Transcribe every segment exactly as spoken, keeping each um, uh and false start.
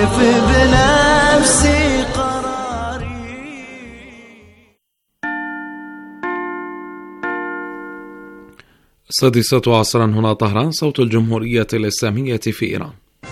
واقف بنفسي قراري. السادسة عصرا هنا طهران، صوت الجمهورية الإسلامية في إيران.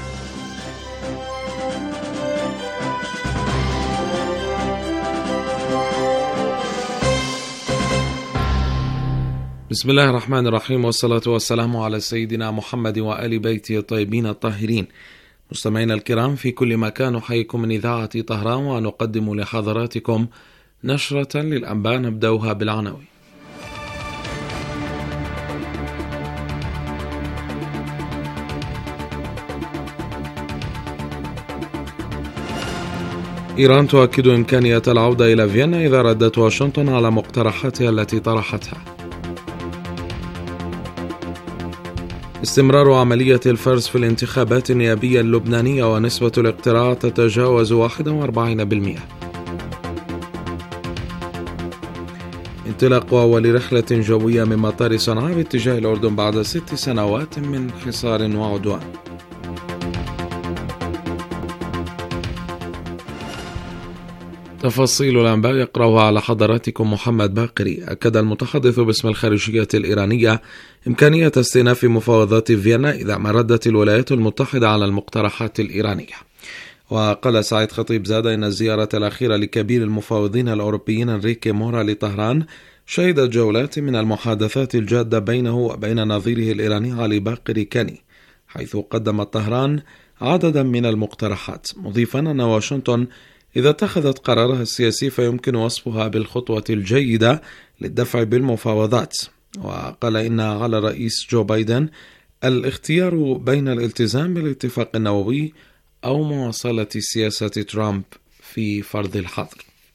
بسم الله الرحمن الرحيم، والصلاة والسلام على سيدنا محمد وآل بيته الطيبين الطاهرين. مستمعينا الكرام في كل مكان، نحييكم من إذاعة طهران ونقدم لحضراتكم نشرة للأنباء نبدأها بالعناوين. إيران تؤكد إمكانية العودة إلى فيينا إذا ردت واشنطن على مقترحاتها التي طرحتها. استمرار عملية الفرز في الانتخابات النيابية اللبنانية ونسبة الاقتراع تتجاوز واحد وأربعين بالمئة. انطلاق أول رحلة جوية من مطار صنعاء باتجاه الأردن بعد ست سنوات من حصار وعدوان. تفاصيل الأنباء يقرأها على حضراتكم محمد باقري. أكد المتحدث باسم الخارجية الإيرانية إمكانية استئناف مفاوضات فيينا إذا ما ردت الولايات المتحدة على المقترحات الإيرانية. وقال سعيد خطيب زاد إن الزيارة الأخيرة لكبير المفاوضين الأوروبيين إنريكي مورا لطهران شهدت جولات من المحادثات الجادة بينه وبين نظيره الإيراني علي باقر كاني، حيث قدمت طهران عددا من المقترحات، مضيفا أن واشنطن إذا اتخذت قرارها السياسي فيمكن وصفها بالخطوة الجيدة للدفع بالمفاوضات. وقال إن على الرئيس جو بايدن الاختيار بين الالتزام بالاتفاق النووي أو مواصلة سياسة ترامب في فرض الحظر.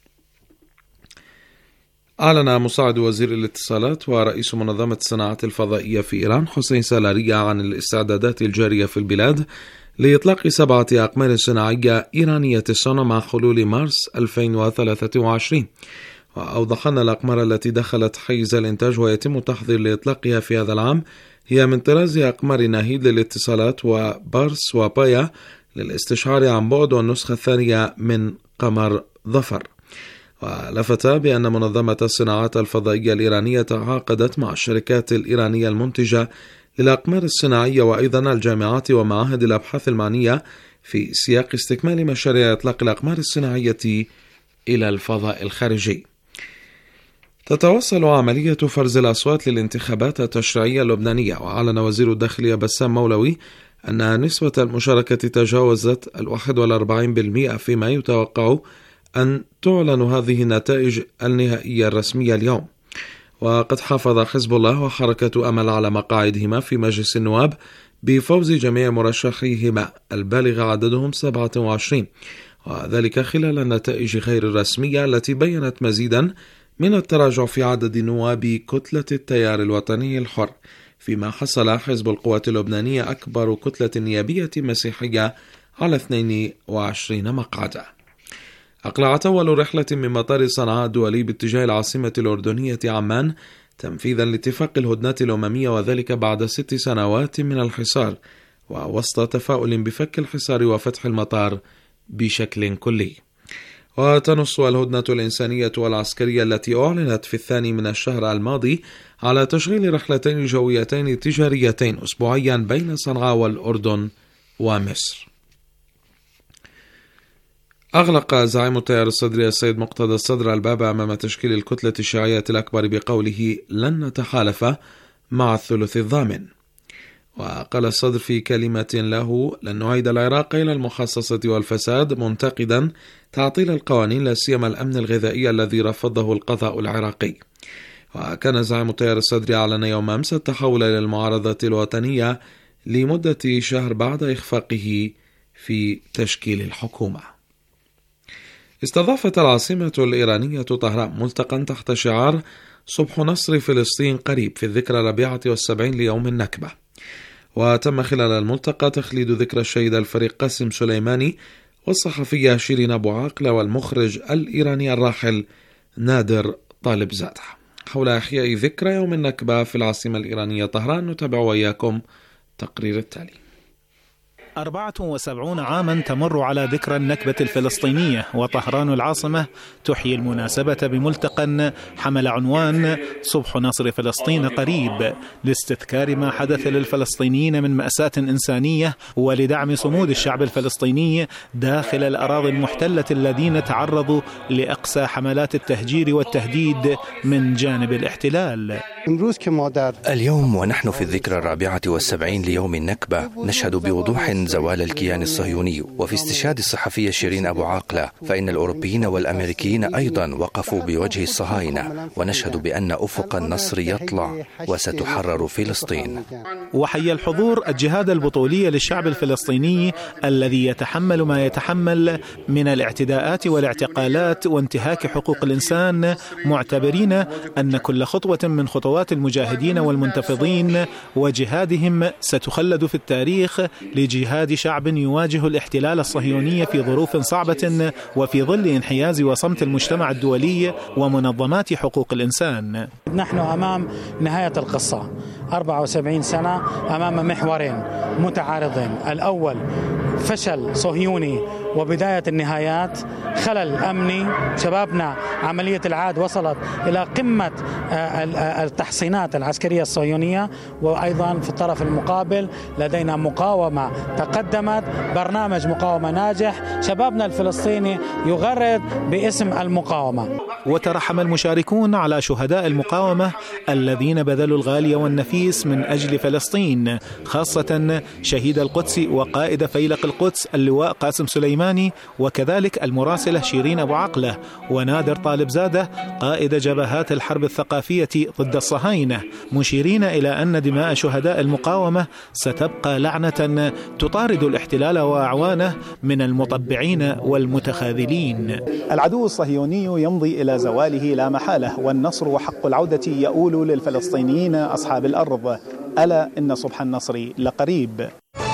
أعلن مساعد وزير الاتصالات ورئيس منظمة الصناعات الفضائية في إيران حسين سلارية عن الاستعدادات الجارية في البلاد لإطلاق سبعة أقمار صناعية إيرانية الصنع مع حلول مارس ألفين وثلاثة وعشرين. وأوضح أن الأقمار التي دخلت حيز الإنتاج ويتم التحضير لإطلاقها في هذا العام هي من طراز أقمار ناهيد للاتصالات وبارس وبايا للاستشعار عن بعد، والنسخة الثانية من قمر ظفر. ولفت بأن منظمة الصناعات الفضائية الإيرانية تعاقدت مع الشركات الإيرانية المنتجة للأقمار الصناعية وأيضا الجامعات ومعاهد الأبحاث المعنية في سياق استكمال مشاريع إطلاق الأقمار الصناعية إلى الفضاء الخارجي. تتواصل عملية فرز الأصوات للانتخابات التشريعية اللبنانية، وأعلن وزير الداخلية بسام مولوي أن نسبة المشاركة تجاوزت الواحد والأربعين بالمئة، فيما يتوقع أن تعلن هذه النتائج النهائية الرسمية اليوم. وقد حافظ حزب الله وحركة أمل على مقاعدهما في مجلس النواب بفوز جميع مرشحيهما البالغ عددهم سبعة وعشرين، وذلك خلال النتائج غير الرسمية التي بيّنت مزيدا من التراجع في عدد نواب كتلة التيار الوطني الحر، فيما حصل حزب القوات اللبنانية أكبر كتلة نيابية مسيحية على اثنين وعشرين مقعدا. أقلعت أول رحلة من مطار صنعاء الدولي باتجاه العاصمة الأردنية عمان تنفيذا لاتفاق الهدنة الأممية، وذلك بعد ست سنوات من الحصار، ووسط تفاؤل بفك الحصار وفتح المطار بشكل كلي. وتنص الهدنة الإنسانية والعسكرية التي أعلنت في الثاني من الشهر الماضي على تشغيل رحلتين جويتين تجاريتين أسبوعيا بين صنعاء والأردن ومصر. أغلق زعيم التيار الصدري السيد مقتدى الصدر الباب أمام تشكيل الكتلة الشيعية الأكبر بقوله لن نتحالف مع الثلث الضامن. وقال الصدر في كلمة له لن نعيد العراق إلى المحاصصة والفساد، منتقدا تعطيل القوانين لا سيما الأمن الغذائي الذي رفضه القضاء العراقي. وكان زعيم التيار الصدري أعلن يوم أمس التحول إلى المعارضة الوطنية لمدة شهر بعد إخفاقه في تشكيل الحكومة. استضافت العاصمة الإيرانية طهران ملتقى تحت شعار صبح نصر فلسطين قريب في الذكرى الرابعة والسبعين ليوم النكبة. وتم خلال الملتقى تخليد ذكرى الشهيد الفريق قاسم سليماني والصحفية شيرين أبو عاقلة والمخرج الإيراني الراحل نادر طالب زادة حول إحياء ذكرى يوم النكبة في العاصمة الإيرانية طهران. نتابع وإياكم تقرير التالي. أربعة وسبعين عاما تمر على ذكرى النكبة الفلسطينية، وطهران العاصمة تحيي المناسبة بملتقى حمل عنوان صبح نصر فلسطين قريب، لاستذكار ما حدث للفلسطينيين من مأساة إنسانية، ولدعم صمود الشعب الفلسطيني داخل الأراضي المحتلة الذين تعرضوا لأقصى حملات التهجير والتهديد من جانب الاحتلال. اليوم ونحن في الذكرى الرابعة والسبعين ليوم النكبة نشهد بوضوح زوال الكيان الصهيوني، وفي استشهاد الصحفية شيرين أبو عاقلة فإن الأوروبيين والأمريكيين أيضا وقفوا بوجه الصهاينة، ونشهد بأن أفق النصر يطلع وستحرر فلسطين. وحي الحضور الجهاد البطولي للشعب الفلسطيني الذي يتحمل ما يتحمل من الاعتداءات والاعتقالات وانتهاك حقوق الإنسان، معتبرين أن كل خطوة من خطوات المجاهدين والمنتفضين وجهادهم ستخلد في التاريخ لجهاد شعب يواجه الاحتلال الصهيوني في ظروف صعبة وفي ظل انحياز وصمت المجتمع الدولي ومنظمات حقوق الإنسان. نحن أمام نهاية القصة، أربعة وسبعين سنة أمام محورين متعارضين، الأول فشل صهيوني وبداية النهايات، خلل أمني، شبابنا عملية العاد وصلت إلى قمة التحصينات العسكرية الصهيونية، وأيضا في الطرف المقابل لدينا مقاومة تقدمت، برنامج مقاومة ناجح، شبابنا الفلسطيني يغرد باسم المقاومة. وترحم المشاركون على شهداء المقاومة الذين بذلوا الغالي والنفيس من أجل فلسطين، خاصة شهيد القدس وقائد فيلق القدس اللواء قاسم سليماني، وكذلك المراسلة شيرين أبو عاقلة، ونادر طالب زادة قائد جبهات الحرب الثقافية ضد الصهاينة، مشيرين إلى أن دماء شهداء المقاومة ستبقى لعنة تطارد الاحتلال وأعوانه من المطبعين والمتخاذلين. العدو الصهيوني يمضي إلى زواله لا محالة، والنصر وحق العودة يؤول للفلسطينيين أصحاب الأرض. ألا إن صبح النصر لقريب.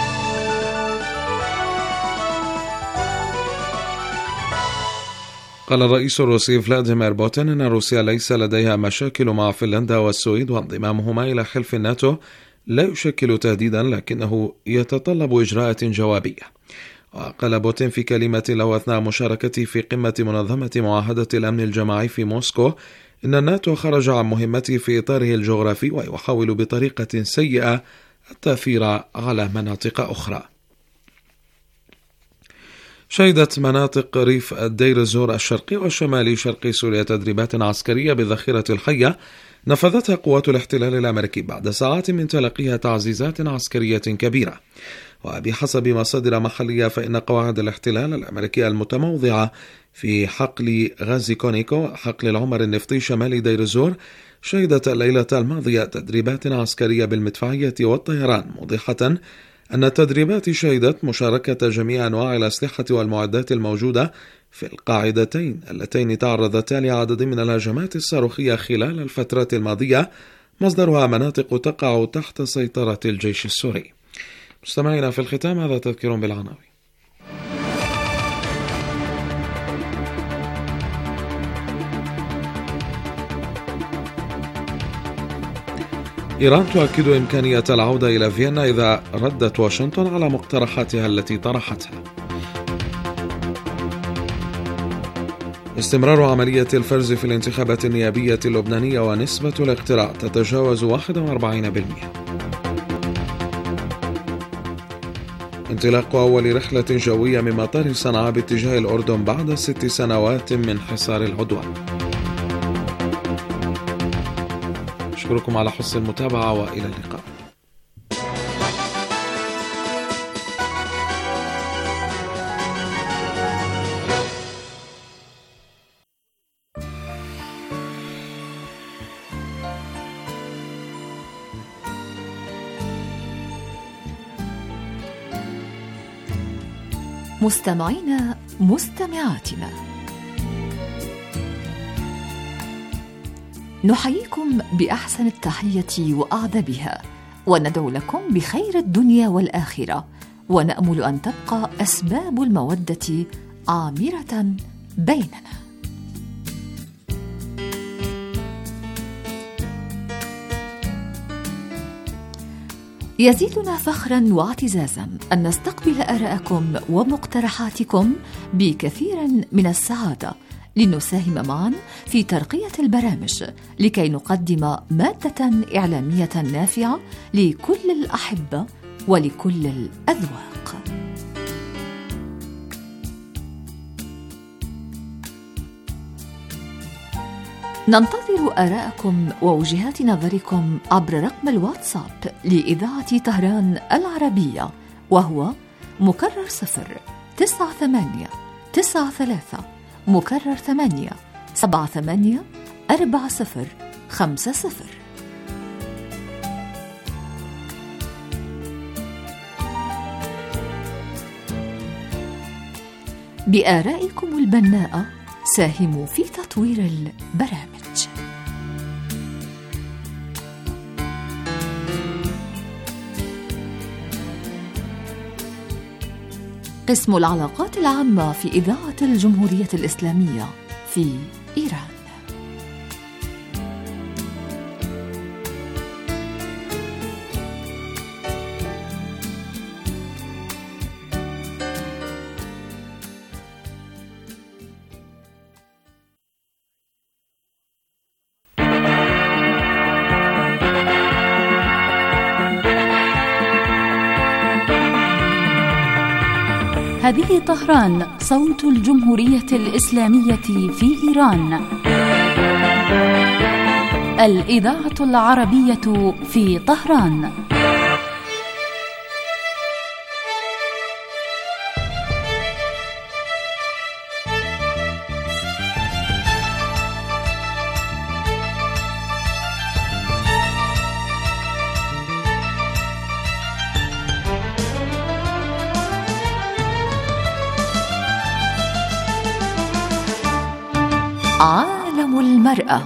قال الرئيس الروسي فلاديمير بوتين أن روسيا ليس لديها مشاكل مع فنلندا والسويد، وانضمامهما إلى حلف الناتو لا يشكل تهديدا لكنه يتطلب إجراءات جوابية. وقال بوتين في كلمة له أثناء مشاركته في قمة منظمة معاهدة الأمن الجماعي في موسكو إن الناتو خرج عن مهمته في إطاره الجغرافي ويحاول بطريقة سيئة التأثير على مناطق أخرى. شهدت مناطق ريف الدير الزور الشرقي والشمالي شرقي سوريا تدريبات عسكرية بالذخيرة الحية نفذتها قوات الاحتلال الأمريكي بعد ساعات من تلقيها تعزيزات عسكرية كبيرة. وبحسب مصادر محلية فإن قواعد الاحتلال الأمريكي المتموضعة في حقل غازي كونيكو حقل العمر النفطي شمال دير الزور شهدت الليلة الماضية تدريبات عسكرية بالمدفعية والطيران، موضحة أن التدريبات شهدت مشاركة جميع أنواع الأسلحة والمعدات الموجودة في القاعدتين اللتين تعرضتا لعدد من الهجمات الصاروخية خلال الفترة الماضية، مصدرها مناطق تقع تحت سيطرة الجيش السوري. مستمعينا، في الختام هذا تذكير بالعناوين. إيران تؤكد إمكانية العودة إلى فيينا إذا ردت واشنطن على مقترحاتها التي طرحتها. استمرار عملية الفرز في الانتخابات النيابية اللبنانية ونسبة الاقتراع تتجاوز واحد وأربعين بالمئة. انطلاق أول رحلة جوية من مطار صنعاء باتجاه الأردن بعد ست سنوات من حصار العدوان. أشكركم على حسن المتابعة وإلى اللقاء. مستمعينا مستمعاتنا، نحييكم بأحسن التحية وأعذبها، وندعو لكم بخير الدنيا والآخرة، ونأمل أن تبقى أسباب المودة عامرة بيننا. يزيدنا فخرا واعتزازا أن نستقبل آراءكم ومقترحاتكم بكثير من السعادة لنساهم معا في ترقية البرامج لكي نقدم مادة إعلامية نافعة لكل الأحبة ولكل الأذواق. ننتظر آراءكم ووجهات نظركم عبر رقم الواتساب لإذاعة طهران العربية، وهو مكرر صفر تسعة ثمانية تسعة ثلاثة مكرر ثمانية سبعة ثمانية أربعة صفر خمسة صفر. بآرائكم البناءة ساهموا في تطوير البرامج. قسم العلاقات العامة في إذاعة الجمهورية الإسلامية في إيران. هذه طهران، صوت الجمهورية الإسلامية في إيران، الإذاعة العربية في طهران. عالم المرأة.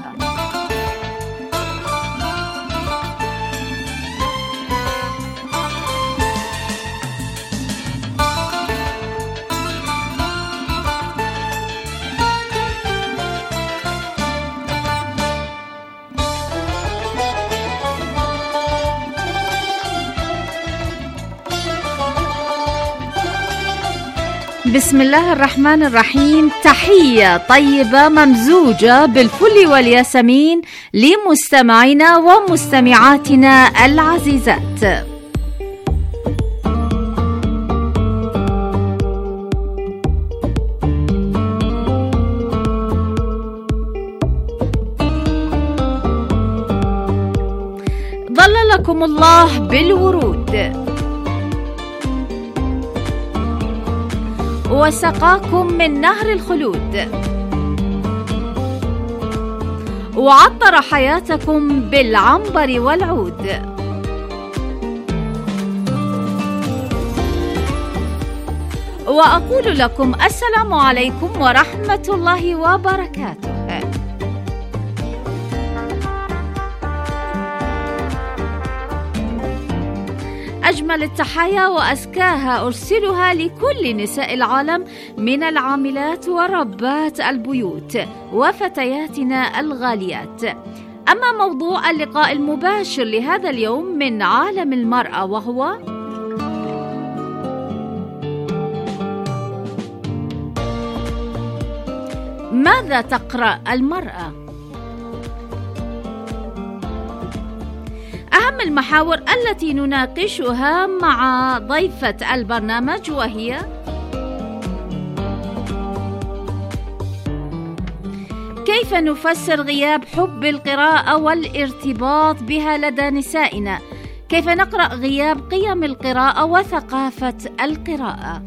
بسم الله الرحمن الرحيم. تحية طيبة ممزوجة بالفل والياسمين لمستمعينا ومستمعاتنا العزيزات. ظللكم الله بالورود وسقاكم من نهر الخلود وعطر حياتكم بالعنبر والعود. وأقول لكم السلام عليكم ورحمة الله وبركاته. أجمل التحايا وأزكاها أرسلها لكل نساء العالم من العاملات وربات البيوت وفتياتنا الغاليات. أما موضوع اللقاء المباشر لهذا اليوم من عالم المرأة، وهو ماذا تقرأ المرأة؟ أهم المحاور التي نناقشها مع ضيفة البرنامج، وهي كيف نفسر غياب حب القراءة والارتباط بها لدى نسائنا؟ كيف نقرأ غياب قيم القراءة وثقافة القراءة؟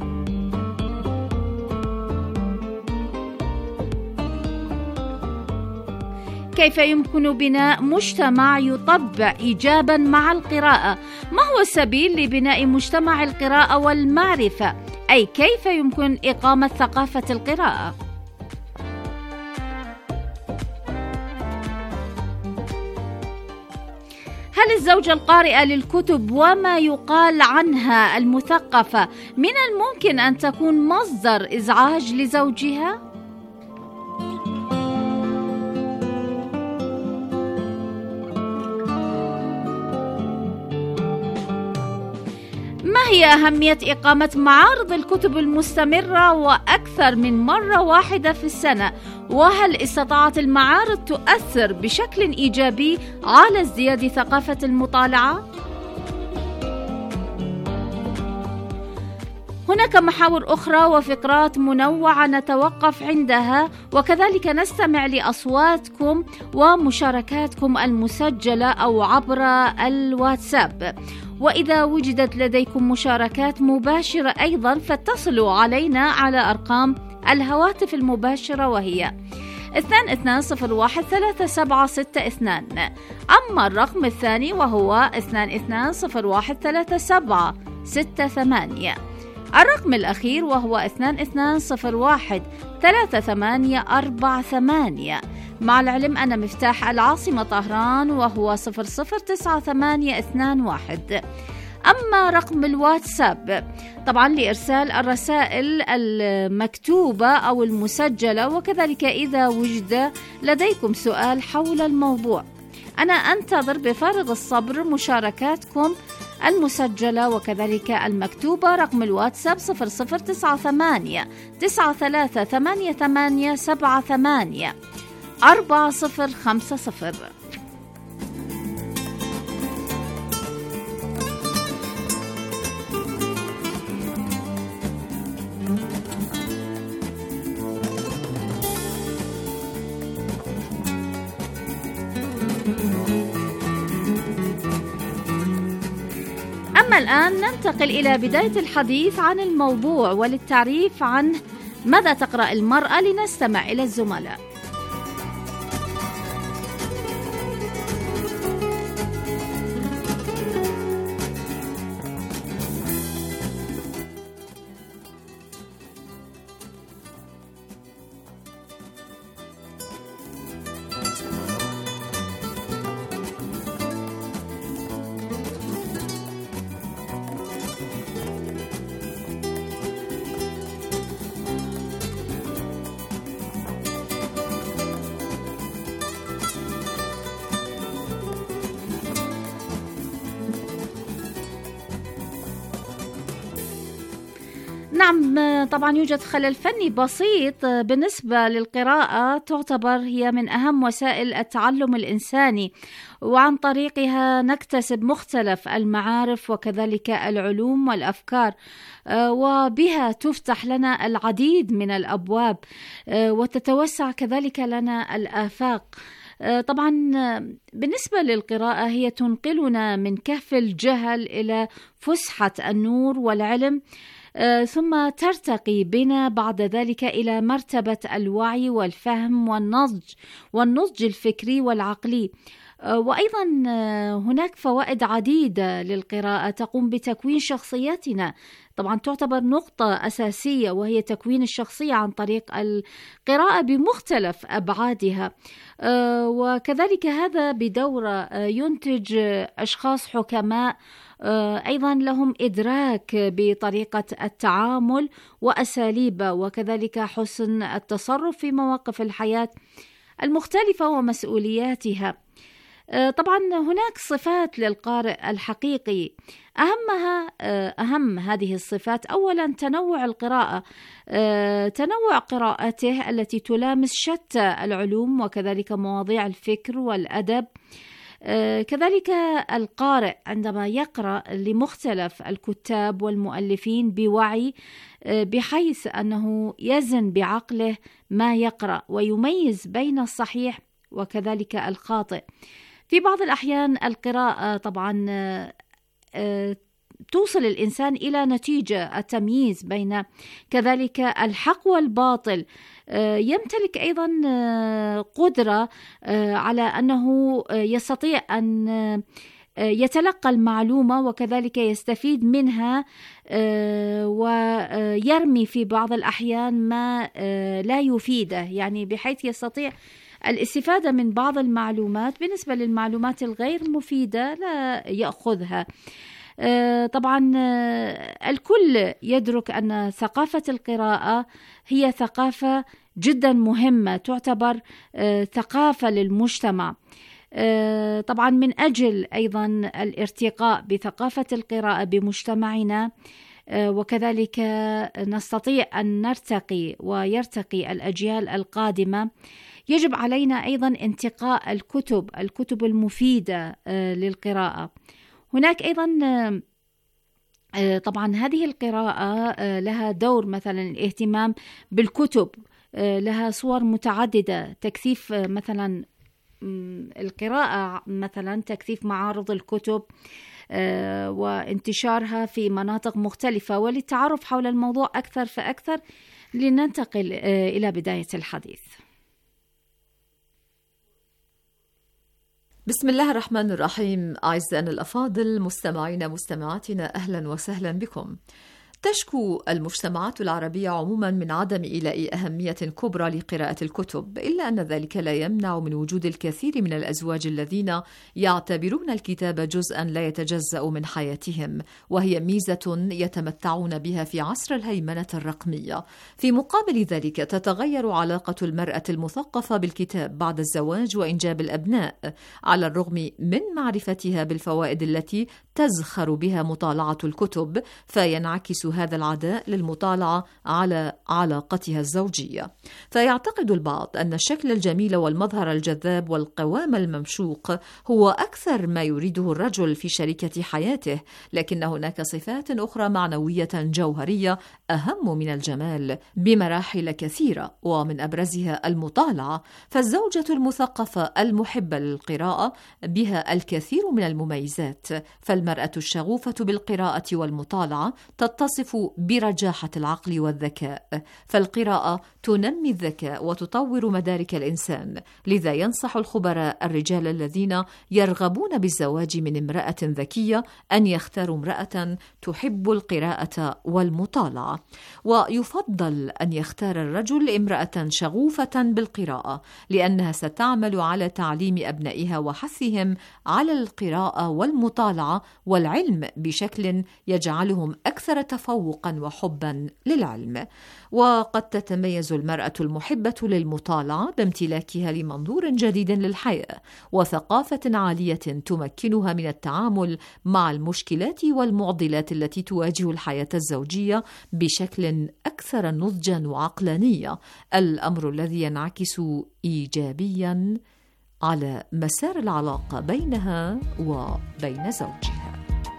كيف يمكن بناء مجتمع يطبع إيجابا مع القراءة؟ ما هو السبيل لبناء مجتمع القراءة والمعرفة؟ أي كيف يمكن إقامة ثقافة القراءة؟ هل الزوجة القارئة للكتب وما يقال عنها المثقفة من الممكن أن تكون مصدر إزعاج لزوجها؟ هي أهمية إقامة معارض الكتب المستمرة وأكثر من مرة واحدة في السنة؟ وهل استطاعت المعارض تؤثر بشكل إيجابي على ازدياد ثقافة المطالعة؟ هناك محاور أخرى وفقرات منوعة نتوقف عندها، وكذلك نستمع لأصواتكم ومشاركاتكم المسجلة أو عبر الواتساب. وإذا وجدت لديكم مشاركات مباشرة أيضا فاتصلوا علينا على أرقام الهواتف المباشرة وهي اثنان اثنان صفر واحد ثلاثة سبعة ستة اثنان. أما الرقم الثاني وهو اثنان اثنان صفر واحد ثلاثة سبعة ستة ثمانية. الرقم الأخير وهو اثنان اثنان صفر واحد ثلاثة ثمانية أربعة ثمانية. مع العلم أن مفتاح العاصمة طهران وهو صفر صفر تسعة ثمانية اثنان واحد. أما رقم الواتساب طبعا لإرسال الرسائل المكتوبة أو المسجلة، وكذلك إذا وجد لديكم سؤال حول الموضوع. أنا أنتظر بفارغ الصبر مشاركاتكم المسجلة وكذلك المكتوبة. رقم الواتساب صفر صفر تسعة ثمانية تسعة ثلاثة ثمانية ثمانية سبعة ثمانية أربعة صفر خمسة صفر. أما الآن ننتقل إلى بداية الحديث عن الموضوع وللتعريف عن ماذا تقرأ المرأة. لنستمع إلى الزملاء. نعم، طبعا يوجد خلل فني بسيط بالنسبة للقراءة، تعتبر هي من أهم وسائل التعلم الإنساني، وعن طريقها نكتسب مختلف المعارف وكذلك العلوم والأفكار، وبها تفتح لنا العديد من الأبواب وتتوسع كذلك لنا الآفاق. طبعا بالنسبة للقراءة هي تنقلنا من كهف الجهل إلى فسحة النور والعلم، ثم ترتقي بنا بعد ذلك إلى مرتبة الوعي والفهم والنضج والنضج الفكري والعقلي. وأيضا هناك فوائد عديدة للقراءة تقوم بتكوين شخصياتنا. طبعا تعتبر نقطة أساسية وهي تكوين الشخصية عن طريق القراءة بمختلف أبعادها، وكذلك هذا بدورة ينتج أشخاص حكماء أيضا لهم إدراك بطريقة التعامل وأساليبه، وكذلك حسن التصرف في مواقف الحياة المختلفة ومسؤولياتها. طبعا هناك صفات للقارئ الحقيقي، أهمها أهم هذه الصفات أولا تنوع القراءة، تنوع قراءته التي تلامس شتى العلوم وكذلك مواضيع الفكر والأدب. كذلك القارئ عندما يقرأ لمختلف الكتاب والمؤلفين بوعي، بحيث أنه يزن بعقله ما يقرأ ويميز بين الصحيح وكذلك الخاطئ. في بعض الأحيان القراءة طبعا توصل الإنسان إلى نتيجة التمييز بين كذلك الحق والباطل. يمتلك أيضا قدرة على أنه يستطيع أن يتلقى المعلومة وكذلك يستفيد منها، ويرمي في بعض الأحيان ما لا يفيده، يعني بحيث يستطيع الاستفادة من بعض المعلومات، بالنسبة للمعلومات الغير مفيدة لا يأخذها. طبعا الكل يدرك أن ثقافة القراءة هي ثقافة جدا مهمة، تعتبر ثقافة للمجتمع. طبعا من أجل أيضا الارتقاء بثقافة القراءة بمجتمعنا، وكذلك نستطيع أن نرتقي ويرتقي الأجيال القادمة، يجب علينا أيضا انتقاء الكتب الكتب المفيدة للقراءة. هناك أيضا طبعا هذه القراءة لها دور، مثلا الاهتمام بالكتب لها صور متعددة، تكثيف مثلا القراءة، مثلا تكثيف معارض الكتب وانتشارها في مناطق مختلفة. وللتعرف حول الموضوع أكثر فأكثر لننتقل إلى بداية الحديث. بسم الله الرحمن الرحيم. أعزائنا الأفاضل، مستمعينا مستمعاتنا، أهلا وسهلا بكم. تشكو المجتمعات العربية عموما من عدم إيلاء أهمية كبرى لقراءة الكتب، إلا أن ذلك لا يمنع من وجود الكثير من الأزواج الذين يعتبرون الكتابة جزءا لا يتجزأ من حياتهم، وهي ميزة يتمتعون بها في عصر الهيمنة الرقمية. في مقابل ذلك تتغير علاقة المرأة المثقفة بالكتاب بعد الزواج وإنجاب الأبناء، على الرغم من معرفتها بالفوائد التي تزخر بها مطالعة الكتب، فينعكس هذا العداء للمطالعة على علاقتها الزوجية. فيعتقد البعض أن الشكل الجميل والمظهر الجذاب والقوام الممشوق هو أكثر ما يريده الرجل في شريكة حياته، لكن هناك صفات أخرى معنوية جوهرية أهم من الجمال بمراحل كثيرة، ومن أبرزها المطالعة. فالزوجة المثقفة المحبة للقراءة بها الكثير من المميزات، فالمرأة الشغوفة بالقراءة والمطالعة تتصف برجاحة العقل والذكاء، فالقراءة تنمي الذكاء وتطور مدارك الإنسان. لذا ينصح الخبراء الرجال الذين يرغبون بالزواج من امرأة ذكية أن يختاروا امرأة تحب القراءة والمطالعة، ويفضل أن يختار الرجل امرأة شغوفة بالقراءة، لأنها ستعمل على تعليم أبنائها وحثهم على القراءة والمطالعة والعلم بشكل يجعلهم أكثر تفوقا وحبا للعلم. وقد تتميز المرأة المحبة للمطالعة بامتلاكها لمنظور جديد للحياة وثقافة عالية تمكنها من التعامل مع المشكلات والمعضلات التي تواجه الحياة الزوجية بشكل أكثر نضجا وعقلانية، الأمر الذي ينعكس إيجابيا على مسار العلاقة بينها وبين زوجها.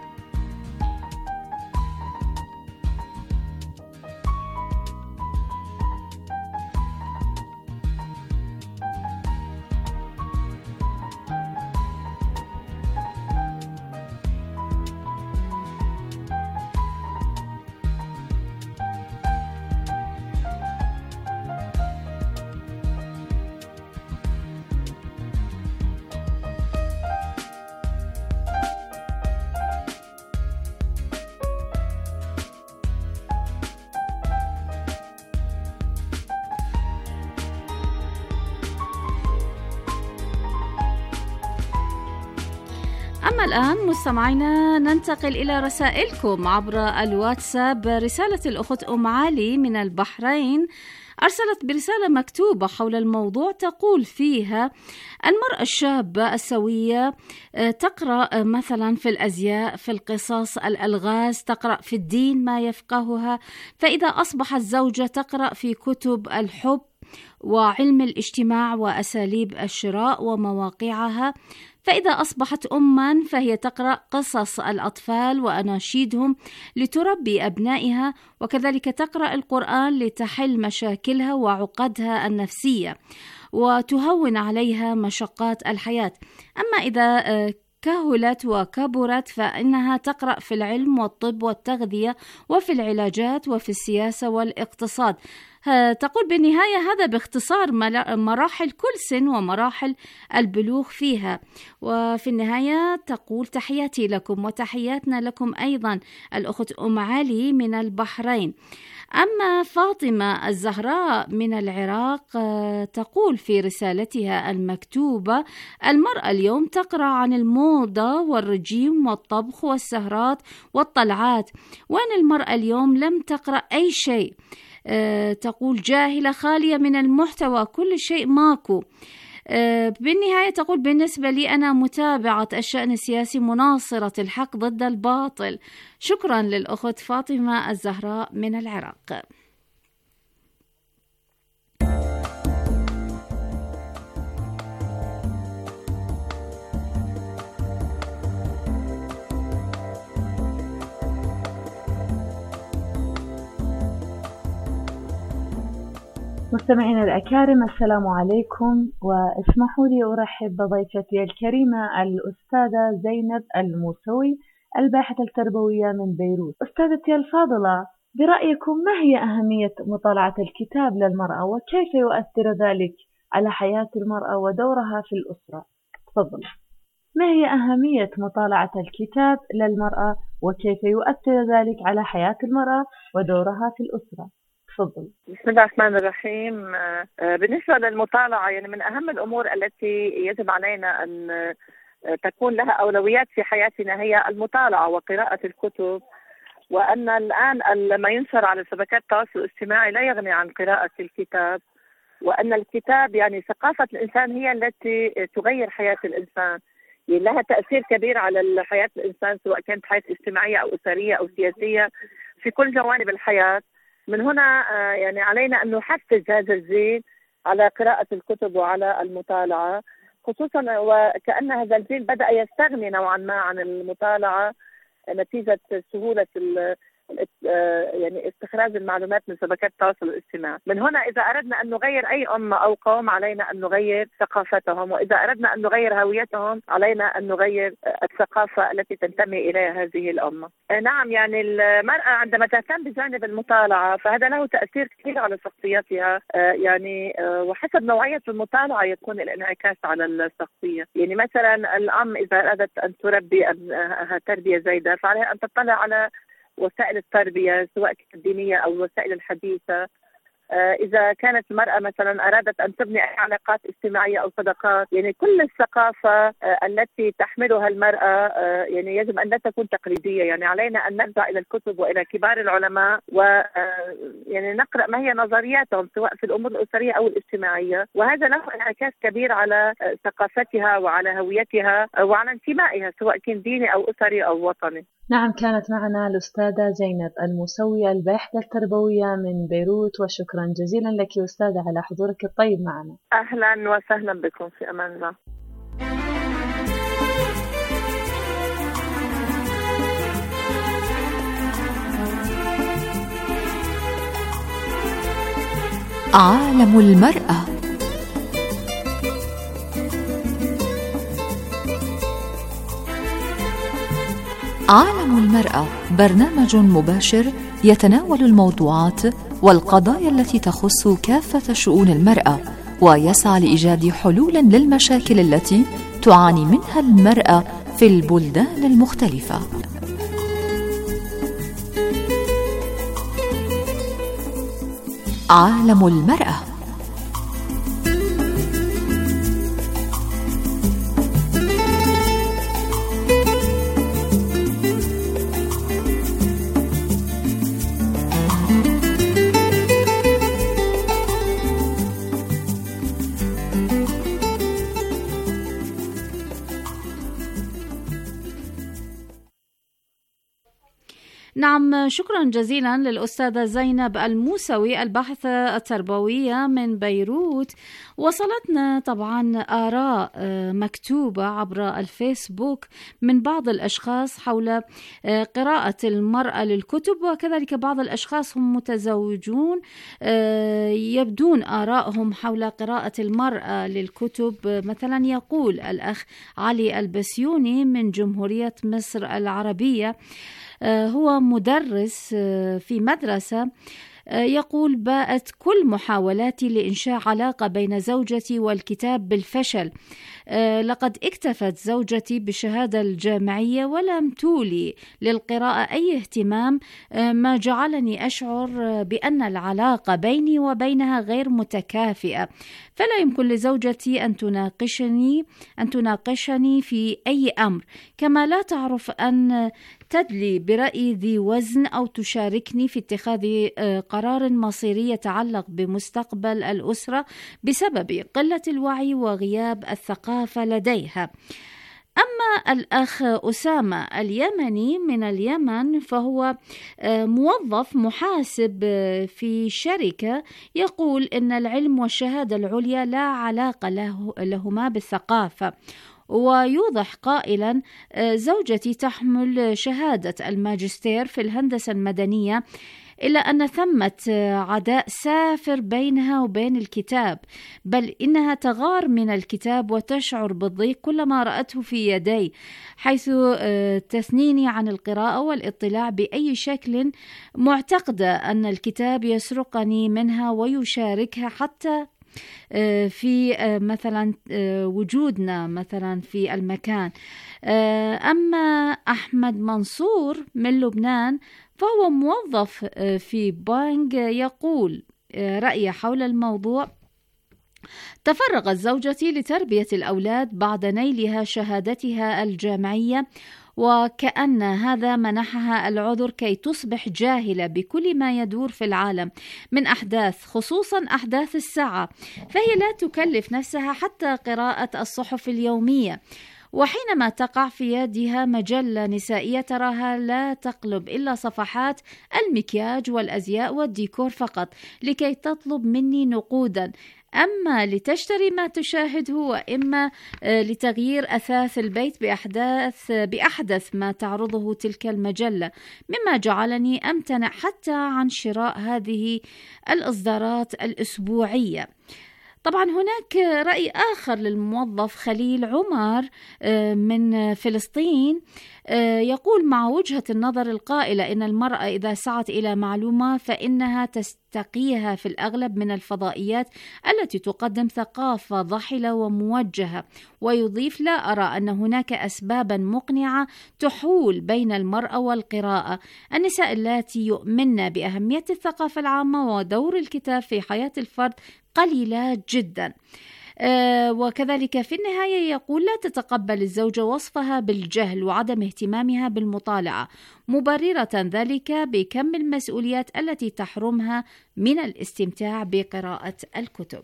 أما الآن مستمعينا ننتقل إلى رسائلكم عبر الواتساب. رسالة الأخت أم علي من البحرين أرسلت برسالة مكتوبة حول الموضوع، تقول فيها: المرأة الشابة السوية تقرأ مثلا في الأزياء، في القصص، الألغاز، تقرأ في الدين ما يفقهها، فإذا أصبحت زوجة تقرأ في كتب الحب وعلم الاجتماع وأساليب الشراء ومواقعها، فإذا أصبحت أماً فهي تقرأ قصص الأطفال وأناشيدهم لتربي أبنائها، وكذلك تقرأ القرآن لتحل مشاكلها وعقدها النفسية وتهون عليها مشقات الحياة. أما إذا كهلت وكبرت فإنها تقرأ في العلم والطب والتغذية وفي العلاجات وفي السياسة والاقتصاد. تقول بالنهاية هذا باختصار مراحل كل سن ومراحل البلوغ فيها. وفي النهاية تقول: تحياتي لكم وتحياتنا لكم أيضا الأخت أم علي من البحرين. أما فاطمة الزهراء من العراق تقول في رسالتها المكتوبة: المرأة اليوم تقرأ عن الموضة والرجيم والطبخ والسهرات والطلعات، وأن المرأة اليوم لم تقرأ أي شيء. تقول: جاهلة خالية من المحتوى، كل شيء ماكو. بالنهاية تقول: بالنسبة لي أنا متابعة الشأن السياسي مناصرة الحق ضد الباطل. شكرا للأخت فاطمة الزهراء من العراق. مستمعينا الأكارم، السلام عليكم، واسمحوا لي أرحب بضيفتي الكريمة الأستاذة زينب الموسوي الباحثة التربوية من بيروت. أستاذتي الفاضلة، برأيكم ما هي أهمية مطالعة الكتاب للمرأة، وكيف يؤثر ذلك على حياة المرأة ودورها في الأسرة؟ تفضل. ما هي أهمية مطالعة الكتاب للمرأة وكيف يؤثر ذلك على حياة المرأة ودورها في الأسرة؟ تفضل. بسم الله الرحمن الرحيم. بالنسبة للمطالعة، يعني من أهم الأمور التي يجب علينا أن تكون لها أولويات في حياتنا هي المطالعة وقراءة الكتب، وأن الآن ما ينشر على شبكات التواصل الاجتماعي لا يغني عن قراءة الكتاب، وأن الكتاب يعني ثقافة الإنسان هي التي تغير حياة الإنسان، يعني لها تأثير كبير على حياة الإنسان سواء كانت حياة اجتماعية أو أسرية أو سياسية في كل جوانب الحياة. من هنا يعني علينا أن نحفز هذا الجيل على قراءة الكتب وعلى المطالعة، خصوصا وكأن هذا الجيل بدأ يستغني نوعا ما عن المطالعة نتيجة سهولة يعني استخراج المعلومات من شبكات التواصل الاجتماعي. من هنا إذا أردنا أن نغير أي أمة أو قوم علينا أن نغير ثقافتهم، وإذا أردنا أن نغير هويتهم علينا أن نغير الثقافة التي تنتمي إليها هذه الأمة. نعم، يعني المرأة عندما تهتم بجانب المطالعة فهذا له تأثير كبير على شخصيتها، يعني وحسب نوعية المطالعة يكون الانعكاس على الشخصية. يعني مثلا الأم إذا أرادت أن تربي أبنائها تربية جيدة فعليها أن تطلع على وسائل التربية سواء كانت دينية أو الوسائل الحديثة. إذا كانت المرأة مثلا أرادت أن تبني علاقات اجتماعية أو صداقات، يعني كل الثقافة التي تحملها المرأة يعني يجب أن لا تكون تقليدية. يعني علينا أن نرجع إلى الكتب وإلى كبار العلماء و يعني نقرأ ما هي نظرياتهم سواء في الأمور الأسرية أو الاجتماعية، وهذا له انعكاس كبير على ثقافتها وعلى هويتها وعلى انتمائها سواء كان ديني أو أسري أو وطني. نعم، كانت معنا الأستاذة زينب الموسوي الباحثة التربوية من بيروت، وشكرا جزيلا لك أستاذة على حضورك الطيب معنا. أهلا وسهلا بكم، في أمان الله. عالم المرأة. عالم المرأة برنامج مباشر يتناول الموضوعات والقضايا التي تخص كافة شؤون المرأة، ويسعى لإيجاد حلول للمشاكل التي تعاني منها المرأة في البلدان المختلفة. عالم المرأة. نعم، شكرا جزيلا للأستاذة زينب الموسوي الباحثة التربوية من بيروت. وصلتنا طبعا آراء مكتوبة عبر الفيسبوك من بعض الأشخاص حول قراءة المرأة للكتب، وكذلك بعض الأشخاص هم متزوجون يبدون آراءهم حول قراءة المرأة للكتب. مثلا يقول الأخ علي البسيوني من جمهورية مصر العربية، هو مدرس في مدرسة، يقول: باءت كل محاولاتي لإنشاء علاقة بين زوجتي والكتاب بالفشل. لقد اكتفت زوجتي بالشهادة الجامعية ولم تولي للقراءة أي اهتمام، ما جعلني أشعر بأن العلاقة بيني وبينها غير متكافئة، فلا يمكن لزوجتي أن تناقشني أن تناقشني في أي أمر، كما لا تعرف أن تدلي برأي ذي وزن أو تشاركني في اتخاذ قرار مصيري يتعلق بمستقبل الأسرة بسبب قلة الوعي وغياب الثقافة لديها. أما الأخ أسامة اليمني من اليمن فهو موظف محاسب في شركة، يقول إن العلم والشهادة العليا لا علاقة له لهما بالثقافة، ويوضح قائلا: زوجتي تحمل شهادة الماجستير في الهندسة المدنية، إلا أن ثمة عداء سافر بينها وبين الكتاب، بل إنها تغار من الكتاب وتشعر بالضيق كلما رأته في يدي، حيث تثنيني عن القراءة والاطلاع بأي شكل، معتقدة أن الكتاب يسرقني منها ويشاركها حتى في مثلا وجودنا مثلا في المكان. أما أحمد منصور من لبنان فهو موظف في بانج، يقول رأيه حول الموضوع: تفرغت زوجتي لتربية الأولاد بعد نيلها شهادتها الجامعية، وكأن هذا منحها العذر كي تصبح جاهلة بكل ما يدور في العالم من أحداث، خصوصا أحداث الساعة، فهي لا تكلف نفسها حتى قراءة الصحف اليومية. وحينما تقع في يدها مجلة نسائية تراها لا تقلب إلا صفحات المكياج والأزياء والديكور فقط لكي تطلب مني نقودا، أما لتشتري ما تشاهده وإما لتغيير أثاث البيت بأحداث بأحدث ما تعرضه تلك المجلة، مما جعلني أمتنع حتى عن شراء هذه الإصدارات الأسبوعية. طبعا هناك رأي آخر للموظف خليل عمر من فلسطين، يقول: مع وجهة النظر القائلة إن المرأة إذا سعت إلى معلومة فإنها تستقيها في الأغلب من الفضائيات التي تقدم ثقافة ضحلة وموجهة، ويضيف: لا أرى أن هناك أسبابا مقنعة تحول بين المرأة والقراءة. النساء اللاتي يؤمن بأهمية الثقافة العامة ودور الكتاب في حياة الفرد قليلات جدا. آه وكذلك في النهاية يقول: لا تتقبل الزوجة وصفها بالجهل وعدم اهتمامها بالمطالعة، مبررة ذلك بكم المسؤوليات التي تحرمها من الاستمتاع بقراءة الكتب.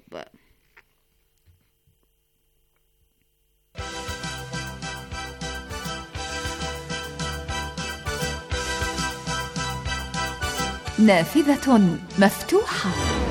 نافذة مفتوحة.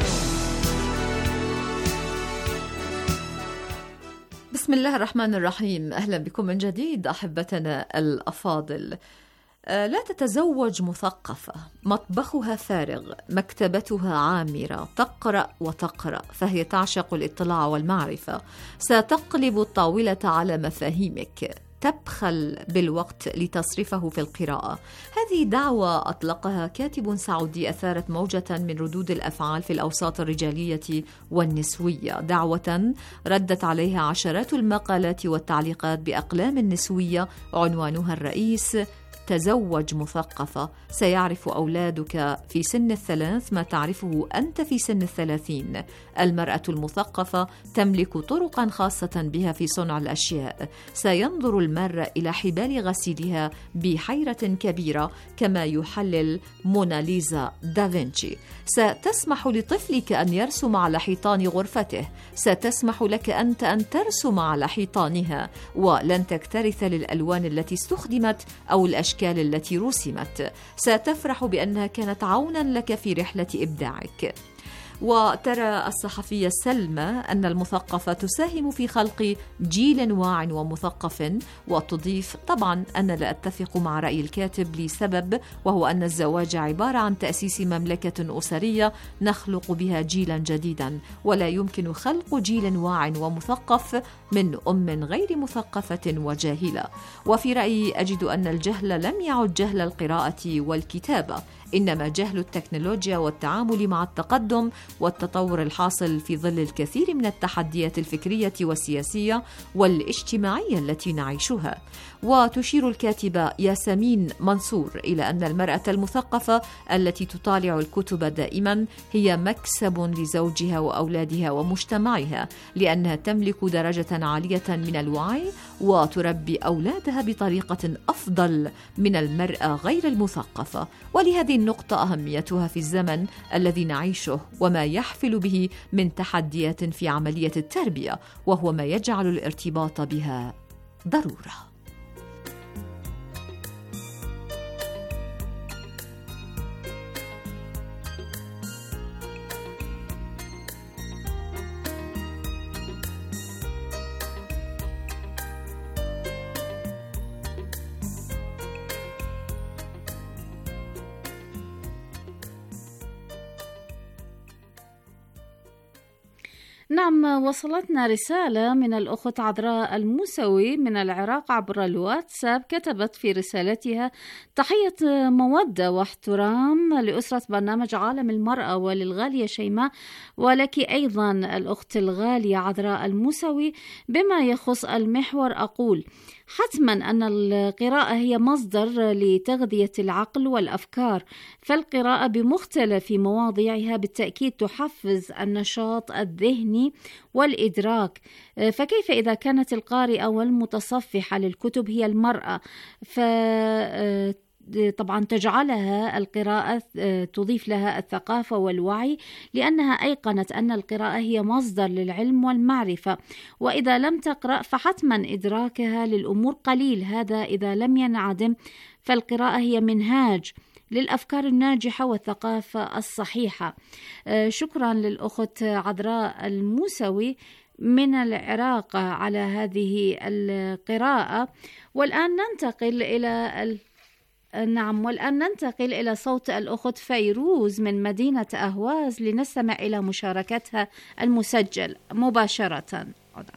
بسم الله الرحمن الرحيم، أهلا بكم من جديد أحبتنا الأفاضل. لا تتزوج مثقفة، مطبخها فارغ، مكتبتها عامرة، تقرأ وتقرأ، فهي تعشق الاطلاع والمعرفة، ستقلب الطاولة على مفاهيمك، تبخل بالوقت لتصرفه في القراءة. هذه دعوة أطلقها كاتب سعودي أثارت موجة من ردود الأفعال في الأوساط الرجالية والنسوية، دعوة ردت عليها عشرات المقالات والتعليقات بأقلام نسوية عنوانها الرئيس: تزوج مثقفة، سيعرف أولادك في سن الثلاث ما تعرفه أنت في سن الثلاثين. المرأة المثقفة تملك طرقا خاصة بها في صنع الأشياء، سينظر المرء إلى حبال غسيلها بحيرة كبيرة كما يحلل موناليزا دافنشي. ستسمح لطفلك أن يرسم على حيطان غرفته، ستسمح لك أنت أن ترسم على حيطانها، ولن تكترث للألوان التي استخدمت أو الأشكال التي رسمت. ستفرح بأنها كانت عونا لك في رحلة إبداعك. وترى الصحفية سلمى أن المثقفة تساهم في خلق جيل واع ومثقف، وتضيف: طبعا أنا لا أتفق مع رأي الكاتب لسبب، وهو أن الزواج عبارة عن تأسيس مملكة أسرية نخلق بها جيلا جديدا، ولا يمكن خلق جيل واع ومثقف من أم غير مثقفة وجاهلة. وفي رأيي أجد أن الجهل لم يعد جهل القراءة والكتابة، إنما جهل التكنولوجيا والتعامل مع التقدم والتطور الحاصل في ظل الكثير من التحديات الفكرية والسياسية والاجتماعية التي نعيشها. وتشير الكاتبة ياسمين منصور إلى أن المرأة المثقفة التي تطالع الكتب دائما هي مكسب لزوجها وأولادها ومجتمعها، لأنها تملك درجة عالية من الوعي وتربي أولادها بطريقة أفضل من المرأة غير المثقفة. ولهذه النقطة أهميتها في الزمن الذي نعيشه وما يحفل به من تحديات في عملية التربية، وهو ما يجعل الارتباط بها ضرورة. نعم، وصلتنا رسالة من الأخت عذراء الموسوي من العراق عبر الواتساب. كتبت في رسالتها: تحية مودة واحترام لأسرة برنامج عالم المرأة وللغالية شيماء، ولك أيضا الأخت الغالية عذراء الموسوي. بما يخص المحور أقول: حتما أن القراءة هي مصدر لتغذية العقل والأفكار، فالقراءة بمختلف مواضيعها بالتأكيد تحفز النشاط الذهني والإدراك. فكيف إذا كانت القارئة والمتصفحة للكتب هي المرأة؟ ف طبعا تجعلها القراءة تضيف لها الثقافة والوعي، لأنها أيقنت أن القراءة هي مصدر للعلم والمعرفة، وإذا لم تقرأ فحتما إدراكها للأمور قليل. هذا إذا لم ينعدم، فالقراءة هي منهاج للأفكار الناجحة والثقافة الصحيحة. شكرا للأخت عذراء الموسوي من العراق على هذه القراءة. والآن ننتقل إلى ال... نعم والآن ننتقل إلى صوت الأخت فيروز من مدينة أهواز لنستمع إلى مشاركتها المسجل مباشرة.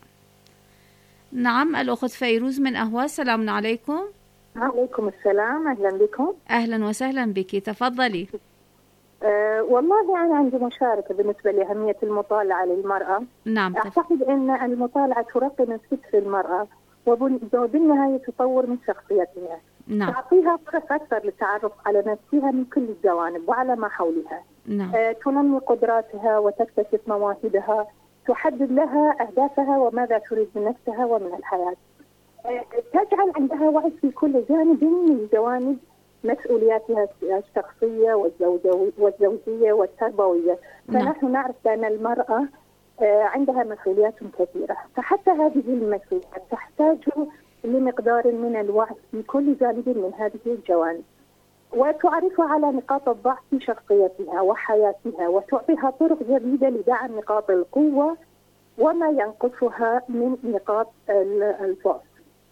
نعم، الأخت فيروز من أهواز، سلام عليكم. عليكم السلام، أهلا بكم. أهلا وسهلا بك، تفضلي. أه والله أنا عندي مشاركة بالنسبة لأهمية المطالعة للمرأة. نعم. أعتقد أن المطالعة ترقي من فكر المرأة وبالنهاية تطور من شخصيتها. نعم. تعطيها فرص أكثر للتعرف على نفسها من كل الجوانب وعلى ما حولها. نعم. أه تنمي قدراتها وتكتشف مواهبها، تحدد لها أهدافها وماذا تريد من نفسها ومن الحياة. أه تجعل عندها وعي في كل جانب من جوانب مسؤولياتها الشخصية والزوجية والتربوية. فنحن نعرف أن المرأة عندها مسؤوليات كثيرة، فحتى هذه المسؤوليات تحتاج لمقدار من الوعي في كل جانب من هذه الجوانب، وتعرفها على نقاط الضعف في شخصيتها وحياتها، وتعطيها طرق جديدة لدعم نقاط القوة وما ينقصها من نقاط الضعف.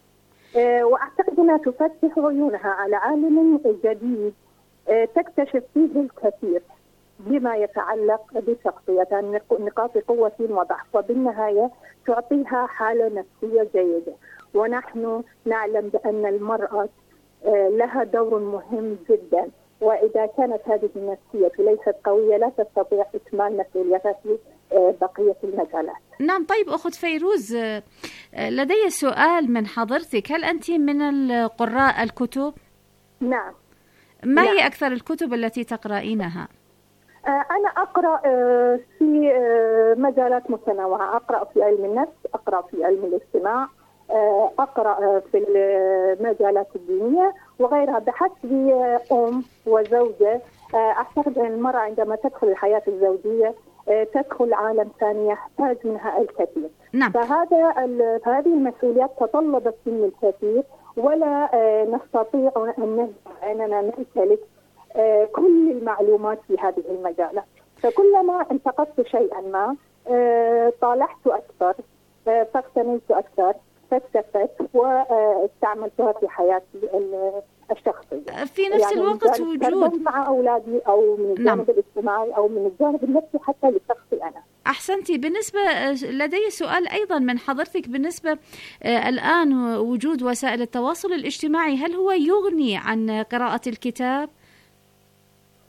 وأعتقد أنها تفتح عيونها على عالم جديد تكتشف فيه الكثير بما يتعلق بشخصيتها، نقاط قوة وضعف، وبالنهاية تعطيها حالة نفسية جيدة. ونحن نعلم بأن المرأة لها دور مهم جدا، وإذا كانت هذه النفسية ليست قوية لا تستطيع إكمال مسؤولياتها في بقية المجالات. نعم. طيب أخت فيروز، لدي سؤال من حضرتك، هل أنت من القراء الكتب؟ نعم. ما نعم. هي أكثر الكتب التي تقرأينها؟ أنا أقرأ في مجالات متنوعة، أقرأ في علم النفس، أقرأ في علم الاجتماع، أقرأ في المجالات الدينية وغيرها بحسب أم وزوجة. أعتقد أن المرأة عندما تدخل الحياة الزوجية تدخل عالم ثاني يحتاج منها الكثير. نعم. فهذا هذه المسؤوليات تطلبت مني الكثير، ولا نستطيع أننا نمتلك كل المعلومات في هذه المجالات. فكلما انتقدت شيئا ما طالعت أكثر، فاقتنيت أكثر، فاكتفت واستعملتها في حياتي الشخصية. في نفس يعني الوقت وجود مع أولادي أو من الجانب نعم. الاجتماعي أو من الجانب النفسي حتى لشخصي أنا. أحسنتي. بالنسبة لدي سؤال أيضا من حضرتك، بالنسبة الآن وجود وسائل التواصل الاجتماعي، هل هو يغني عن قراءة الكتاب؟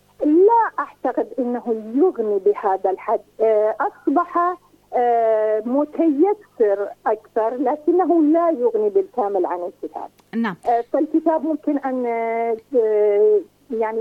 أعتقد أنه يغني بهذا الحد. أصبح متيسر أكثر لكنه لا يغني بالكامل عن الكتاب. نعم. فالكتاب ممكن أن يعني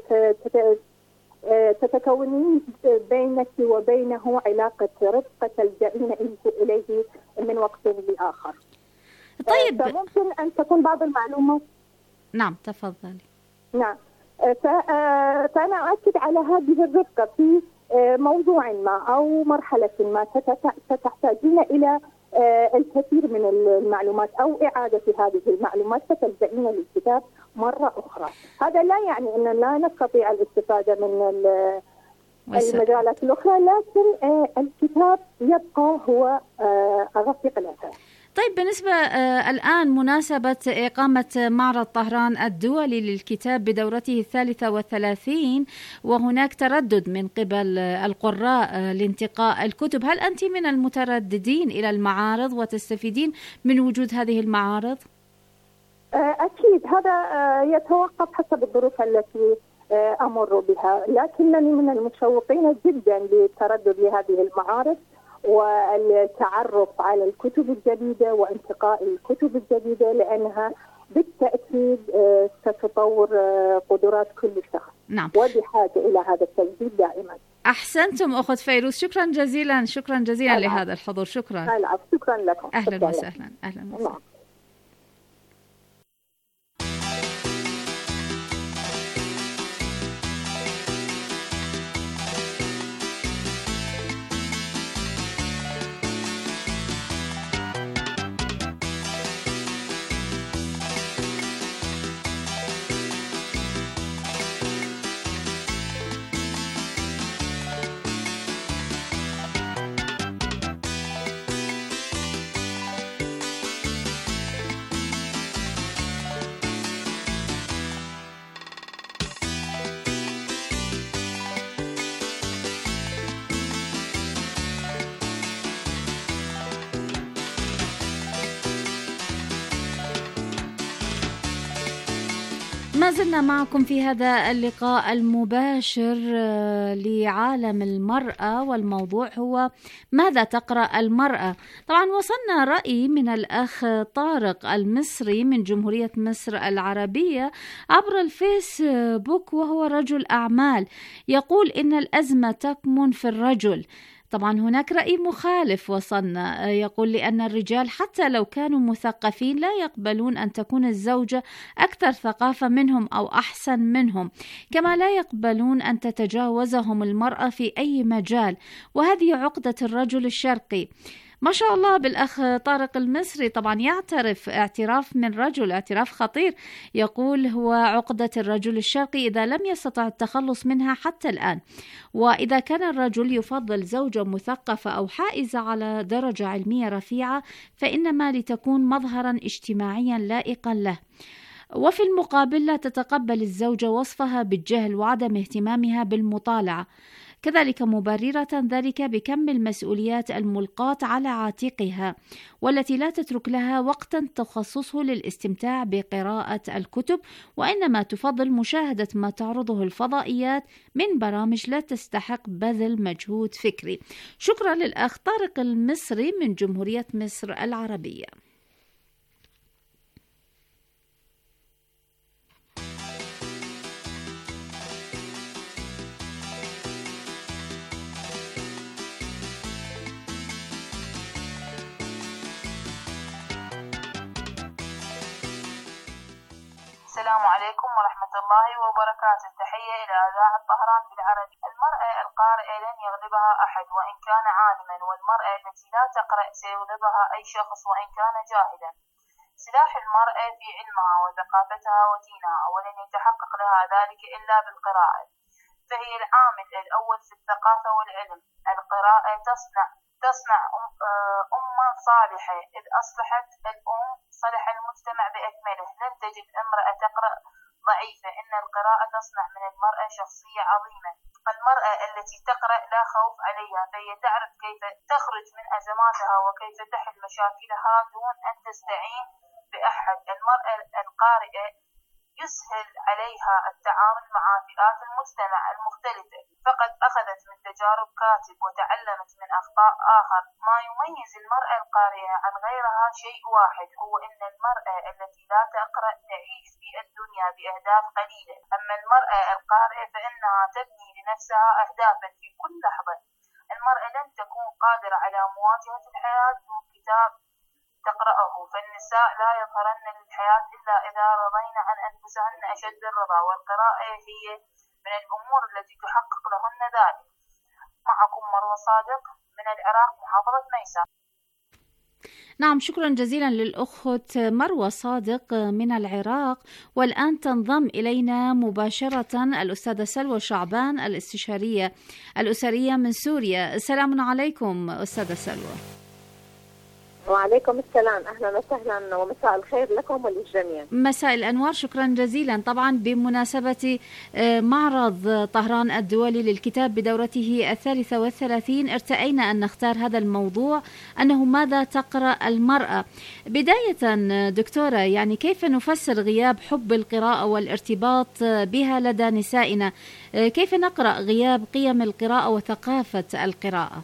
تتكونين بينك وبينه علاقة رفقة تلجئين إليه من وقت لآخر. طيب. فممكن أن تكون بعض المعلومات. نعم تفضلي. نعم. فأنا أؤكد على هذه الرفقة في موضوع ما أو مرحلة ما ستحتاجين إلى الكثير من المعلومات أو إعادة هذه المعلومات فتلجئين للكتاب مرة أخرى. هذا لا يعني أن لا نستطيع الاستفادة من المجالات الأخرى، لكن الكتاب يبقى هو الرفيق الأساسي. طيب بالنسبة آه الآن مناسبة إقامة معرض طهران الدولي للكتاب بدورته الثالثة والثلاثين، وهناك تردد من قبل القراء آه لانتقاء الكتب، هل أنت من المترددين إلى المعارض وتستفيدين من وجود هذه المعارض؟ أكيد هذا يتوقف حسب الظروف التي أمر بها، لكنني من المتشوقين جدا للتردد لهذه المعارض والتعرف على الكتب الجديدة وانتقاء الكتب الجديدة، لأنها بالتأكيد ستطور قدرات كل شخص. نعم. وبحاجة إلى هذا التجديد دائما. أحسنتم أخت فيروز، شكرا جزيلا شكرا جزيلا العب. لهذا الحضور. شكرا. العب. شكرا لكم. أهلا شكرا وسهلا. أهلا وسهلا. نعم. ما زلنا معكم في هذا اللقاء المباشر لعالم المرأة، والموضوع هو ماذا تقرأ المرأة. طبعا وصلنا رأي من الأخ طارق المصري من جمهورية مصر العربية عبر الفيسبوك، وهو رجل أعمال، يقول إن الأزمة تكمن في الرجل. طبعا هناك رأي مخالف وصلنا، يقول لأن الرجال حتى لو كانوا مثقفين لا يقبلون أن تكون الزوجة أكثر ثقافة منهم أو أحسن منهم، كما لا يقبلون أن تتجاوزهم المرأة في أي مجال، وهذه عقدة الرجل الشرقي. ما شاء الله بالأخ طارق المصري، طبعا يعترف اعتراف من رجل، اعتراف خطير، يقول هو عقدة الرجل الشرقي إذا لم يستطع التخلص منها حتى الآن. وإذا كان الرجل يفضل زوجة مثقفة أو حائزة على درجة علمية رفيعة فإنما لتكون مظهرا اجتماعيا لائقا له، وفي المقابل لا تتقبل الزوجة وصفها بالجهل وعدم اهتمامها بالمطالعة، كذلك مبررة ذلك بكم المسؤوليات الملقاة على عاتقها، والتي لا تترك لها وقتا تخصصه للاستمتاع بقراءة الكتب، وإنما تفضل مشاهدة ما تعرضه الفضائيات من برامج لا تستحق بذل مجهود فكري. شكرا للأخ طارق المصري من جمهورية مصر العربية. السلام عليكم ورحمة الله وبركاته. تحية إلى إذاعة طهران بالعربي. المرأة القارئة لن يغلبها أحد وإن كان عالما، والمرأة التي لا تقرأ سيغلبها أي شخص وإن كان جاهلا. سلاح المرأة في علمها وثقافتها ودينها، ولن يتحقق لها ذلك إلا بالقراءة، فهي العامل الأول في الثقافة والعلم. القراءة تصنع تصنع أمة صالحة، إذ أصلحت الأم صلح المجتمع بأكمله. لن تجد امرأة تقرأ ضعيفة، إن القراءة تصنع من المرأة شخصية عظيمة. المرأة التي تقرأ لا خوف عليها، فهي تعرف كيف تخرج من أزماتها وكيف تحل مشاكلها دون أن تستعين بأحد. المرأة القارئة يسهل عليها التعامل مع فئات المجتمع المختلفة، فقد أخذت من تجارب كاتب وتعلمت من أخطاء آخر. ما يميز المرأة القارئة عن غيرها شيء واحد، هو أن المرأة التي لا تقرأ تعيش في الدنيا بأهداف قليلة، أما المرأة القارئة فإنها تبني لنفسها أهدافا في كل لحظة. المرأة لن تكون قادرة على مواجهة الحياة دون كتاب تقرأه، فالنساء لا يظهرن للحياة إلا إذا رضين عن أنفسهن أشد الرضا، والقراءة هي من الأمور التي تحقق لهن ذلك. معكم مروة صادق من العراق، محافظة ميسا. نعم، شكرا جزيلا للأخت مروة صادق من العراق. والآن تنضم إلينا مباشرة الأستاذة سلوى شعبان الاستشارية الأسرية من سوريا. السلام عليكم أستاذة سلوى. وعليكم السلام، أهلا وسهلا ومساء الخير لكم وللجميع. مساء الأنوار، شكرا جزيلا. طبعا بمناسبة معرض طهران الدولي للكتاب بدورته الثالثة والثلاثين ارتأينا أن نختار هذا الموضوع، أنه ماذا تقرأ المرأة. بداية دكتورة، يعني كيف نفسر غياب حب القراءة والارتباط بها لدى نسائنا؟ كيف نقرأ غياب قيم القراءة وثقافة القراءة؟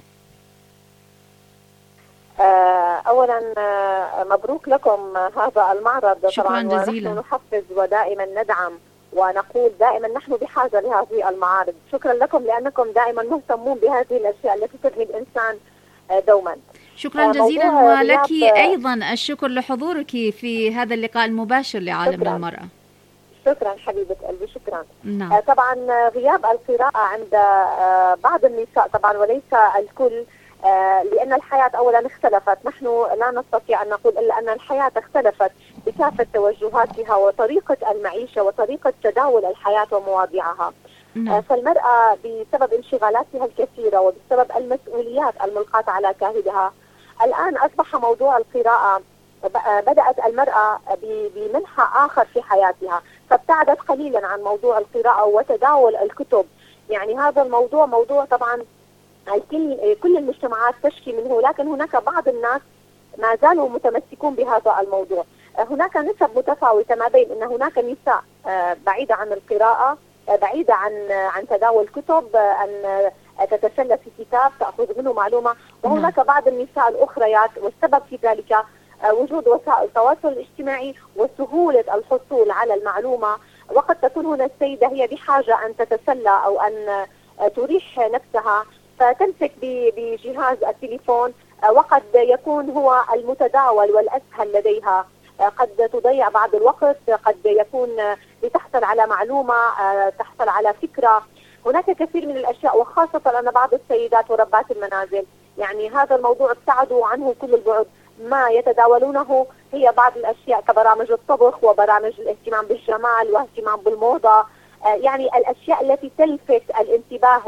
أولا مبروك لكم هذا المعرض. شكرا طبعا جزيلا. ونحن نحفز ودائما ندعم ونقول دائما نحن بحاجة لهذه المعارض. شكرا لكم لأنكم دائما مهتمون بهذه الأشياء التي تبني الإنسان دوما. شكرا جزيلا، ولك أيضا الشكر لحضورك في هذا اللقاء المباشر لعالم شكرا. المرأة. شكرا حبيبة قلبي، شكرا. نعم. طبعا غياب القراءة عند بعض النساء طبعا وليس الكل، لأن الحياة أولا اختلفت. نحن لا نستطيع أن نقول إلا أن الحياة اختلفت بكافة توجهاتها وطريقة المعيشة وطريقة تداول الحياة ومواضيعها. نعم. فالمرأة بسبب انشغالاتها الكثيرة وبسبب المسؤوليات الملقاة على كاهلها الآن أصبح موضوع القراءة، بدأت المرأة بمنحى آخر في حياتها، فابتعدت قليلا عن موضوع القراءة وتداول الكتب. يعني هذا الموضوع موضوع طبعا الكل كل المجتمعات تشكي منه، لكن هناك بعض الناس ما زالوا متمسكون بهذا الموضوع. هناك نسب متفاوتة ما بين أن هناك نساء بعيدة عن القراءة، بعيدة عن عن تداول كتب، أن تتسلى في كتاب تأخذ منه معلومة، وهناك بعض النساء الأخريات، والسبب في ذلك وجود وسائل التواصل الاجتماعي وسهولة الحصول على المعلومة. وقد تكون هنا السيدة هي بحاجة أن تتسلى أو أن تريح نفسها، فتمسك بجهاز التليفون، وقد يكون هو المتداول والأسهل لديها. قد تضيع بعض الوقت، قد يكون لتحصل على معلومة، تحصل على فكرة. هناك كثير من الأشياء، وخاصة أن بعض السيدات وربات المنازل يعني هذا الموضوع ابتعدوا عنه كل البعد. ما يتداولونه هي بعض الأشياء كبرامج الطبخ وبرامج الاهتمام بالجمال واهتمام بالموضة، يعني الأشياء التي تلفت الانتباه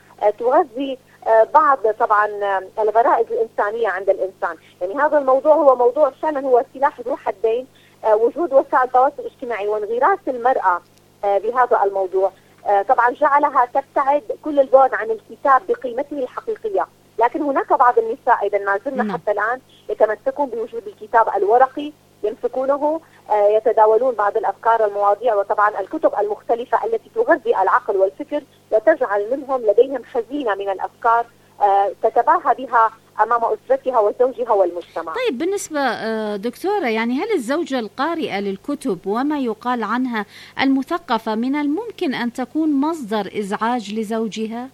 وتغذي بعض طبعا الغرائز الإنسانية عند الإنسان. يعني هذا الموضوع هو موضوع فعلا هو سلاح ذو حدين. وجود وسائل التواصل الاجتماعي وانغراس المرأة بهذا الموضوع طبعا جعلها تبتعد كل البعد عن الكتاب بقيمته الحقيقية. لكن هناك بعض النساء إذا ما زلنا حتى الآن يتمسكون بوجود الكتاب الورقي، يمسكونه، يتداولون بعض الأفكار المواضيع وطبعا الكتب المختلفة التي تغذي العقل والفكر وتجعل منهم لديهم خزينة من الأفكار تتباهى بها أمام أسرتها وزوجها والمجتمع. طيب بالنسبة دكتورة، يعني هل الزوجة القارئة للكتب وما يقال عنها المثقفة من الممكن أن تكون مصدر إزعاج لزوجها؟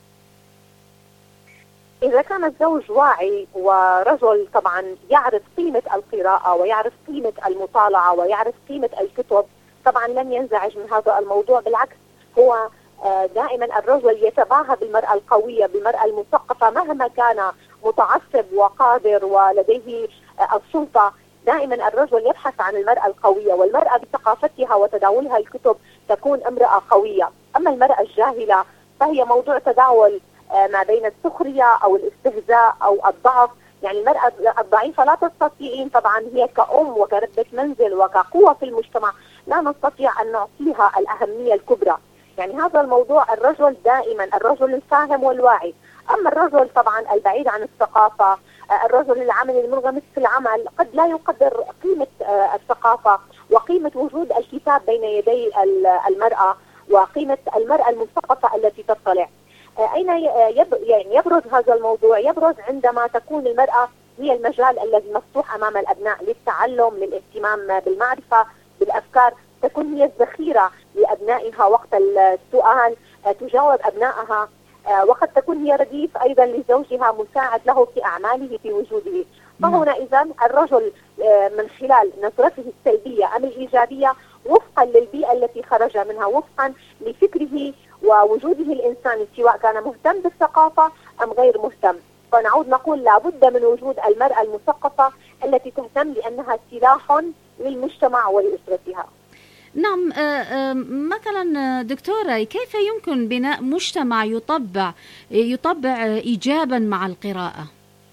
إذا كان الزوج واعي ورجل طبعا يعرف قيمة القراءة ويعرف قيمة المطالعة ويعرف قيمة الكتب، طبعا لن ينزعج من هذا الموضوع. بالعكس، هو دائما الرجل يتباهى بالمرأة القوية، بالمرأة المثقفة، مهما كان متعصب وقادر ولديه السلطة. دائما الرجل يبحث عن المرأة القوية، والمرأة بثقافتها وتداولها الكتب تكون امرأة قوية. أما المرأة الجاهلة فهي موضوع تداول ما بين السخرية أو الاستهزاء أو الضعف. يعني المرأة الضعيفة لا تستطيعين طبعا هي كأم وكربة منزل وكقوة في المجتمع لا نستطيع أن نعطيها الأهمية الكبرى. يعني هذا الموضوع الرجل دائما الرجل الفاهم والواعي. أما الرجل طبعا البعيد عن الثقافة الرجل العمل المنغمس في العمل قد لا يقدر قيمة الثقافة وقيمة وجود الكتاب بين يدي المرأة وقيمة المرأة المثقفة التي تطلع. أين يعني يبرز هذا الموضوع؟ يبرز عندما تكون المرأة هي المجال الذي مفتوح أمام الأبناء للتعلم، للاهتمام بالمعرفة، بالأفكار، تكون هي الذخيرة لأبنائها وقت السؤال، تجاوب أبنائها، وقد تكون هي رديف أيضا لزوجها، مساعد له في أعماله في وجوده. فهنا إذن الرجل من خلال نظرته السلبية أم الإيجابية وفقا للبيئة التي خرج منها، وفقا لفكره ووجوده الإنساني، سواء كان مهتم بالثقافة أم غير مهتم. فنعود نقول لابد من وجود المرأة المثقفة التي تهتم لأنها سلاح للمجتمع ولأسرتها. نعم. مثلا دكتورة، كيف يمكن بناء مجتمع يطبع يطبع إيجابا مع القراءة؟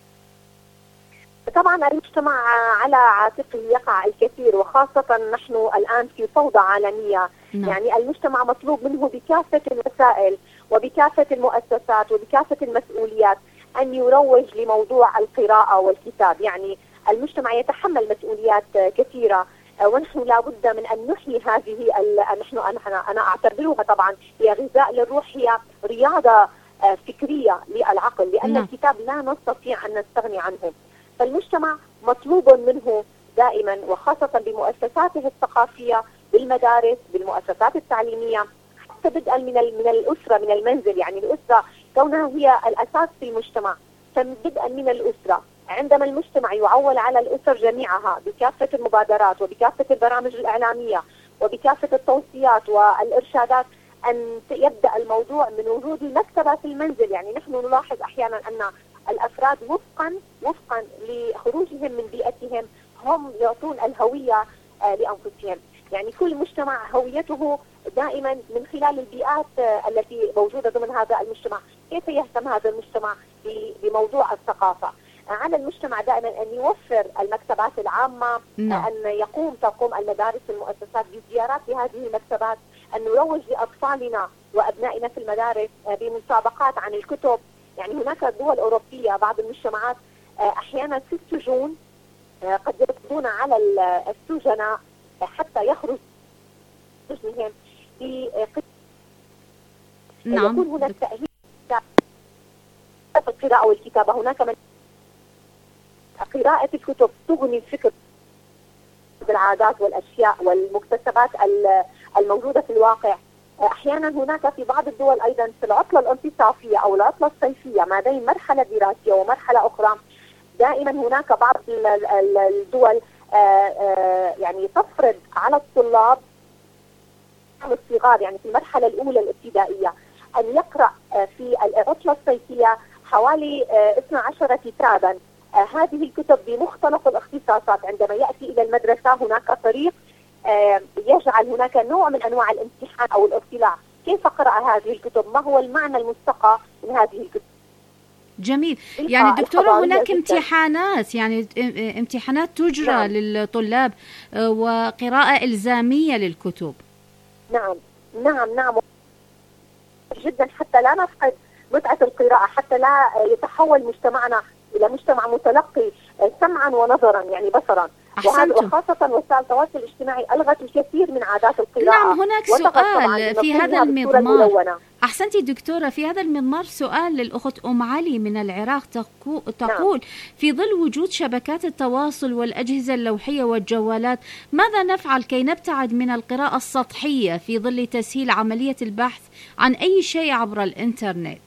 طبعا المجتمع على عاتقه يقع الكثير، وخاصة نحن الآن في فوضى عالمية. نعم. يعني المجتمع مطلوب منه بكافة الوسائل وبكافة المؤسسات وبكافة المسؤوليات أن يروج لموضوع القراءة والكتاب. يعني المجتمع يتحمل مسؤوليات كثيرة، ونحن لابد من أن نحيي هذه نحن أنا أنا أعتبرها طبعا هي غذاء للروح، هي رياضة فكرية للعقل، لأن نعم. الكتاب لا نستطيع أن نستغني عنه. فالمجتمع مطلوب منه دائما، وخاصة بمؤسساته الثقافية، بالمدارس، بالمؤسسات التعليمية، حتى بدءا من من الأسرة، من المنزل. يعني الأسرة كونها هي الأساس في المجتمع، فبدءا من الأسرة. عندما المجتمع يعول على الأسر جميعها بكافة المبادرات وبكافة البرامج الإعلامية وبكافة التوصيات والإرشادات، أن يبدأ الموضوع من وجود المكتبة في المنزل. يعني نحن نلاحظ أحيانا أن الأفراد وفقا وفقا لخروجهم من بيئتهم هم يعطون الهوية لأنفسهم. يعني كل مجتمع هويته دائما من خلال البيئات التي موجودة ضمن هذا المجتمع. كيف يهتم هذا المجتمع بموضوع الثقافة؟ على المجتمع دائما أن يوفر المكتبات العامة، نعم. أن يقوم تقوم المدارس والمؤسسات بزيارات لهذه المكتبات، أن نروج لأطفالنا وأبنائنا في المدارس بمسابقات عن الكتب. يعني هناك دول أوروبية بعض المجتمعات أحيانا في السجون قد يقضون على السجناء حتى يخرج سجنهم بقسم. نعم. يكون هناك تأهيل في القراءة والكتابة. هناك من قراءة الكتب تغني الفكر بالعادات والأشياء والمكتسبات الموجودة في الواقع. أحيانا هناك في بعض الدول أيضا في العطلة الانتصافية أو العطلة الصيفية ما بين مرحلة دراسية ومرحلة أخرى، دائما هناك بعض الدول يعني تفرض على الطلاب الصغار، يعني في المرحلة الأولى الابتدائية، أن يقرأ في العطلة الصيفية حوالي اثنا عشر كتابا. هذه الكتب بمختلف الاختصاصات. عندما يأتي إلى المدرسة هناك طريق يجعل هناك نوع من أنواع الامتحان أو الاطلاع. كيف قرأ هذه الكتب؟ ما هو المعنى المستقى من هذه الكتب؟ جميل. يعني دكتورة هناك امتحانات، يعني امتحانات تجرى نعم. للطلاب وقراءة إلزامية للكتب. نعم نعم نعم جدا، حتى لا نفقد متعة القراءة، حتى لا يتحول مجتمعنا إلى مجتمع متلقي سمعا ونظرا، يعني بصرا. وخاصة وسائل التواصل الاجتماعي ألغت الكثير من عادات القراءة. نعم. هناك سؤال في هذا المضمار. أحسنتي دكتورة، في هذا المضمار سؤال للأخت أم علي من العراق تقول: نعم. في ظل وجود شبكات التواصل والأجهزة اللوحية والجوالات، ماذا نفعل كي نبتعد من القراءة السطحية في ظل تسهيل عملية البحث عن أي شيء عبر الإنترنت؟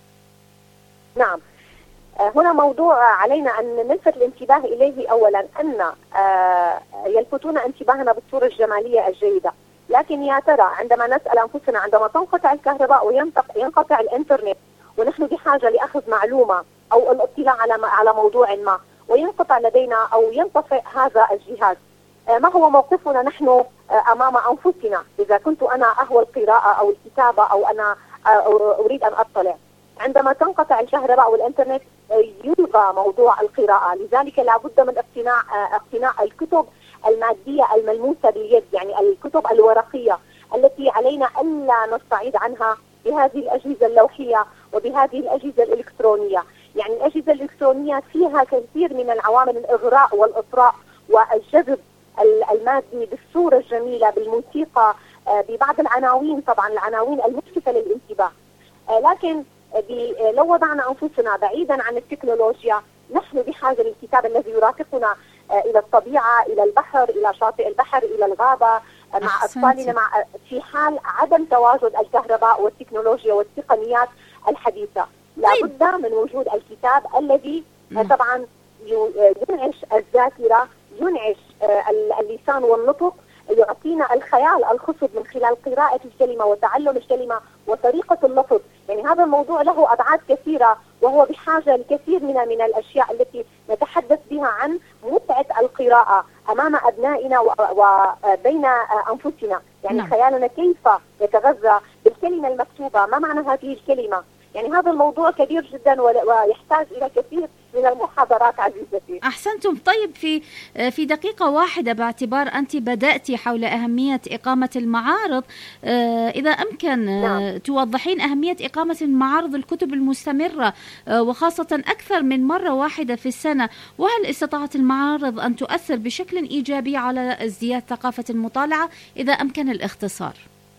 نعم، هنا موضوع علينا أن نلفت الانتباه إليه. أولا أن يلفتون انتباهنا بالصورة الجمالية الجيدة، لكن يا ترى عندما نسأل أنفسنا عندما تنقطع الكهرباء وينقطع الإنترنت ونحن بحاجة لأخذ معلومة أو الاطلاع على على موضوع ما وينقطع لدينا أو ينطفئ هذا الجهاز، ما هو موقفنا نحن أمام أنفسنا؟ إذا كنت أنا أهوى القراءة أو الكتابة أو أنا أريد أن أطلع، عندما تنقطع الكهرباء والإنترنت يلغى موضوع القراءة. لذلك لابد من اقتناع اقتناع الكتب المادية الملموسة باليد، يعني الكتب الورقية التي علينا ألا نستعيد عنها بهذه الأجهزة اللوحية وبهذه الأجهزة الإلكترونية. يعني الأجهزة الإلكترونية فيها كثير من العوامل الإغراء والإطراء والجذب المادي بالصورة الجميلة بالموسيقى ببعض العناوين، طبعا العناوين الملفتة للانتباه. لكن لو وضعنا أنفسنا بعيدا عن التكنولوجيا نحن بحاجة للكتاب الذي يرافقنا إلى الطبيعة، إلى البحر، إلى شاطئ البحر، إلى الغابة مع أطفالنا، مع في حال عدم تواجد الكهرباء والتكنولوجيا والتقنيات الحديثة. لابد من وجود الكتاب الذي طبعا ينعش الذاكرة، ينعش اللسان والنطق، يعطينا الخيال الخصب من خلال قراءة الكلمة وتعلم الكلمة وطريقة اللفظ. يعني هذا الموضوع له أبعاد كثيرة، وهو بحاجة لكثير من من الأشياء التي نتحدث بها عن متعة القراءة أمام أبنائنا وبين أنفسنا. يعني نعم. خيالنا كيف يتغذى بالكلمة المكتوبة، ما معنى هذه الكلمة؟ يعني هذا الموضوع كبير جدا ويحتاج إلى كثير من المحاضرات عزيزتي. أحسنتم. طيب في في دقيقة واحدة، باعتبار أنت بدأتي حول أهمية إقامة المعارض، إذا أمكن نعم. توضحين أهمية إقامة المعارض الكتب المستمرة وخاصة أكثر من مرة واحدة في السنة، وهل استطاعت المعارض أن تؤثر بشكل إيجابي على ازدياد ثقافة المطالعة؟ إذا أمكن الاختصار.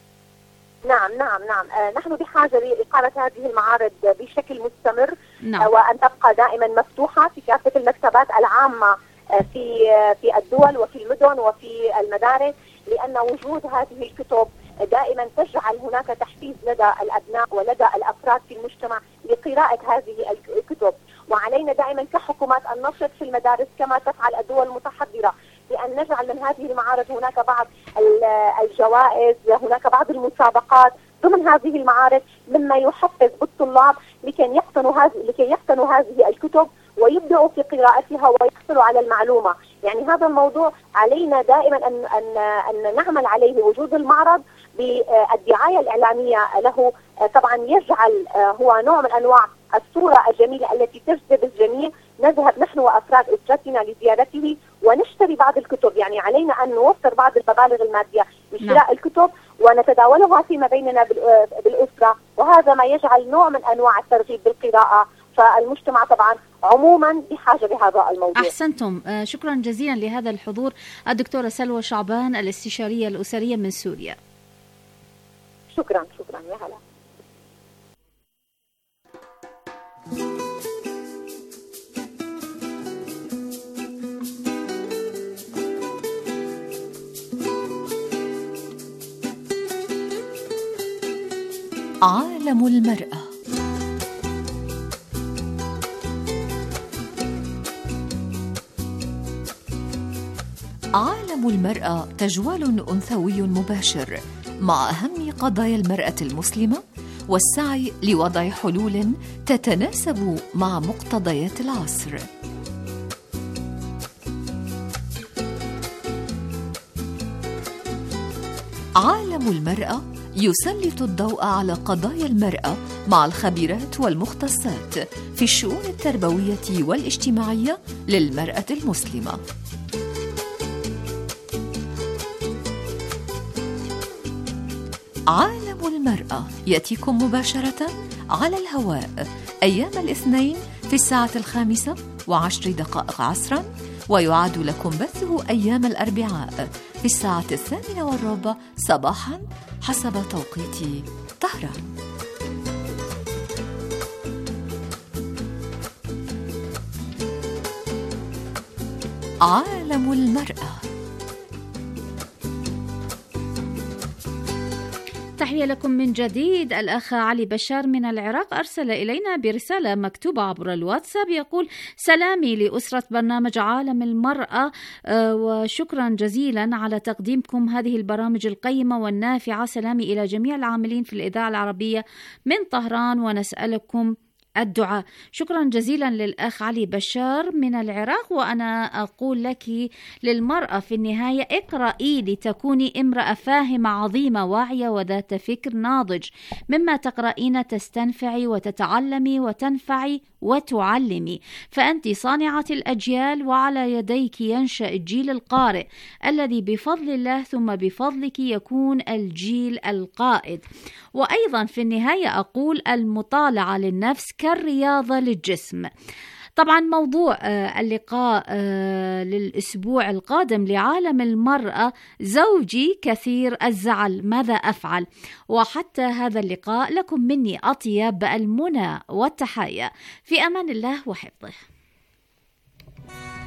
نعم نعم نعم آه نحن بحاجة لإقامة هذه المعارض بشكل مستمر. نعم. آه وأن تبقى دائما مفتوحة في كافة المكتبات العامة آه في آه في الدول وفي المدن وفي المدارس، لأن وجود هذه الكتب دائما تجعل هناك تحفيز لدى الأبناء ولدى الأفراد في المجتمع لقراءة هذه الكتب. وعلينا دائما كحكومات أن ننشط في المدارس كما تفعل الدول المتحضرة، لأن نجعل من هذه المعارض هناك بعض الجوائز، هناك بعض المسابقات ضمن هذه المعارض مما يحفز بالطلاب لكي يقتنوا هذه لكي يقتنوا هذه الكتب ويبدأوا في قراءتها ويحصلوا على المعلومة. يعني هذا الموضوع علينا دائما أن أن أن نعمل عليه. وجود المعرض بالدعاية الإعلامية له طبعا يجعل هو نوع من أنواع الصورة الجميلة التي تجذب الجميع. نذهب نحن وأفراد أسرتنا لزيارته ونشتري بعض الكتب، يعني علينا أن نوفر بعض المبالغ المادية لشراء نعم. الكتب ونتداولها فيما بيننا بالأسرة، وهذا ما يجعل نوع من أنواع الترغيب بالقراءة. فالمجتمع طبعا عموما بحاجة لهذا الموضوع. أحسنتم. شكرا جزيلا لهذا الحضور الدكتورة سلوى شعبان، الاستشارية الأسرية من سوريا. شكرا شكرا يا هلا. عالم المرأة. عالم المرأة تجوال أنثوي مباشر مع أهم قضايا المرأة المسلمة والسعي لوضع حلول تتناسب مع مقتضيات العصر. عالم المرأة يسلط الضوء على قضايا المرأة مع الخبيرات والمختصات في الشؤون التربوية والاجتماعية للمرأة المسلمة. عالم المرأة يأتيكم مباشرة على الهواء أيام الاثنين في الساعة الخامسة وعشر دقائق عصرا، ويعاد لكم بثه أيام الأربعاء في الساعة الثامنة والربع صباحا حسب توقيت طهران. عالم المرأة. تحية لكم من جديد. الأخ علي بشار من العراق أرسل إلينا برسالة مكتوبة عبر الواتساب، يقول: سلامي لأسرة برنامج عالم المرأة، وشكرا جزيلا على تقديمكم هذه البرامج القيمة والنافعة. سلامي إلى جميع العاملين في الإذاعة العربية من طهران، ونسألكم الدعاء. شكرا جزيلا للأخ علي بشار من العراق. وأنا أقول لك للمرأة في النهاية: اقرأي لتكوني امرأة فاهمة عظيمة واعية وذات فكر ناضج. مما تقرأين تستنفعي وتتعلمي وتنفعي وتعلمي، فأنت صانعة الأجيال، وعلى يديك ينشأ الجيل القارئ الذي بفضل الله ثم بفضلك يكون الجيل القائد. وأيضا في النهاية أقول: المطالعة للنفس كالرياضة للجسم. طبعا موضوع اللقاء للأسبوع القادم لعالم المرأة: زوجي كثير الزعل، ماذا أفعل؟ وحتى هذا اللقاء لكم مني أطيب المنى والتحايا، في أمان الله وحفظه.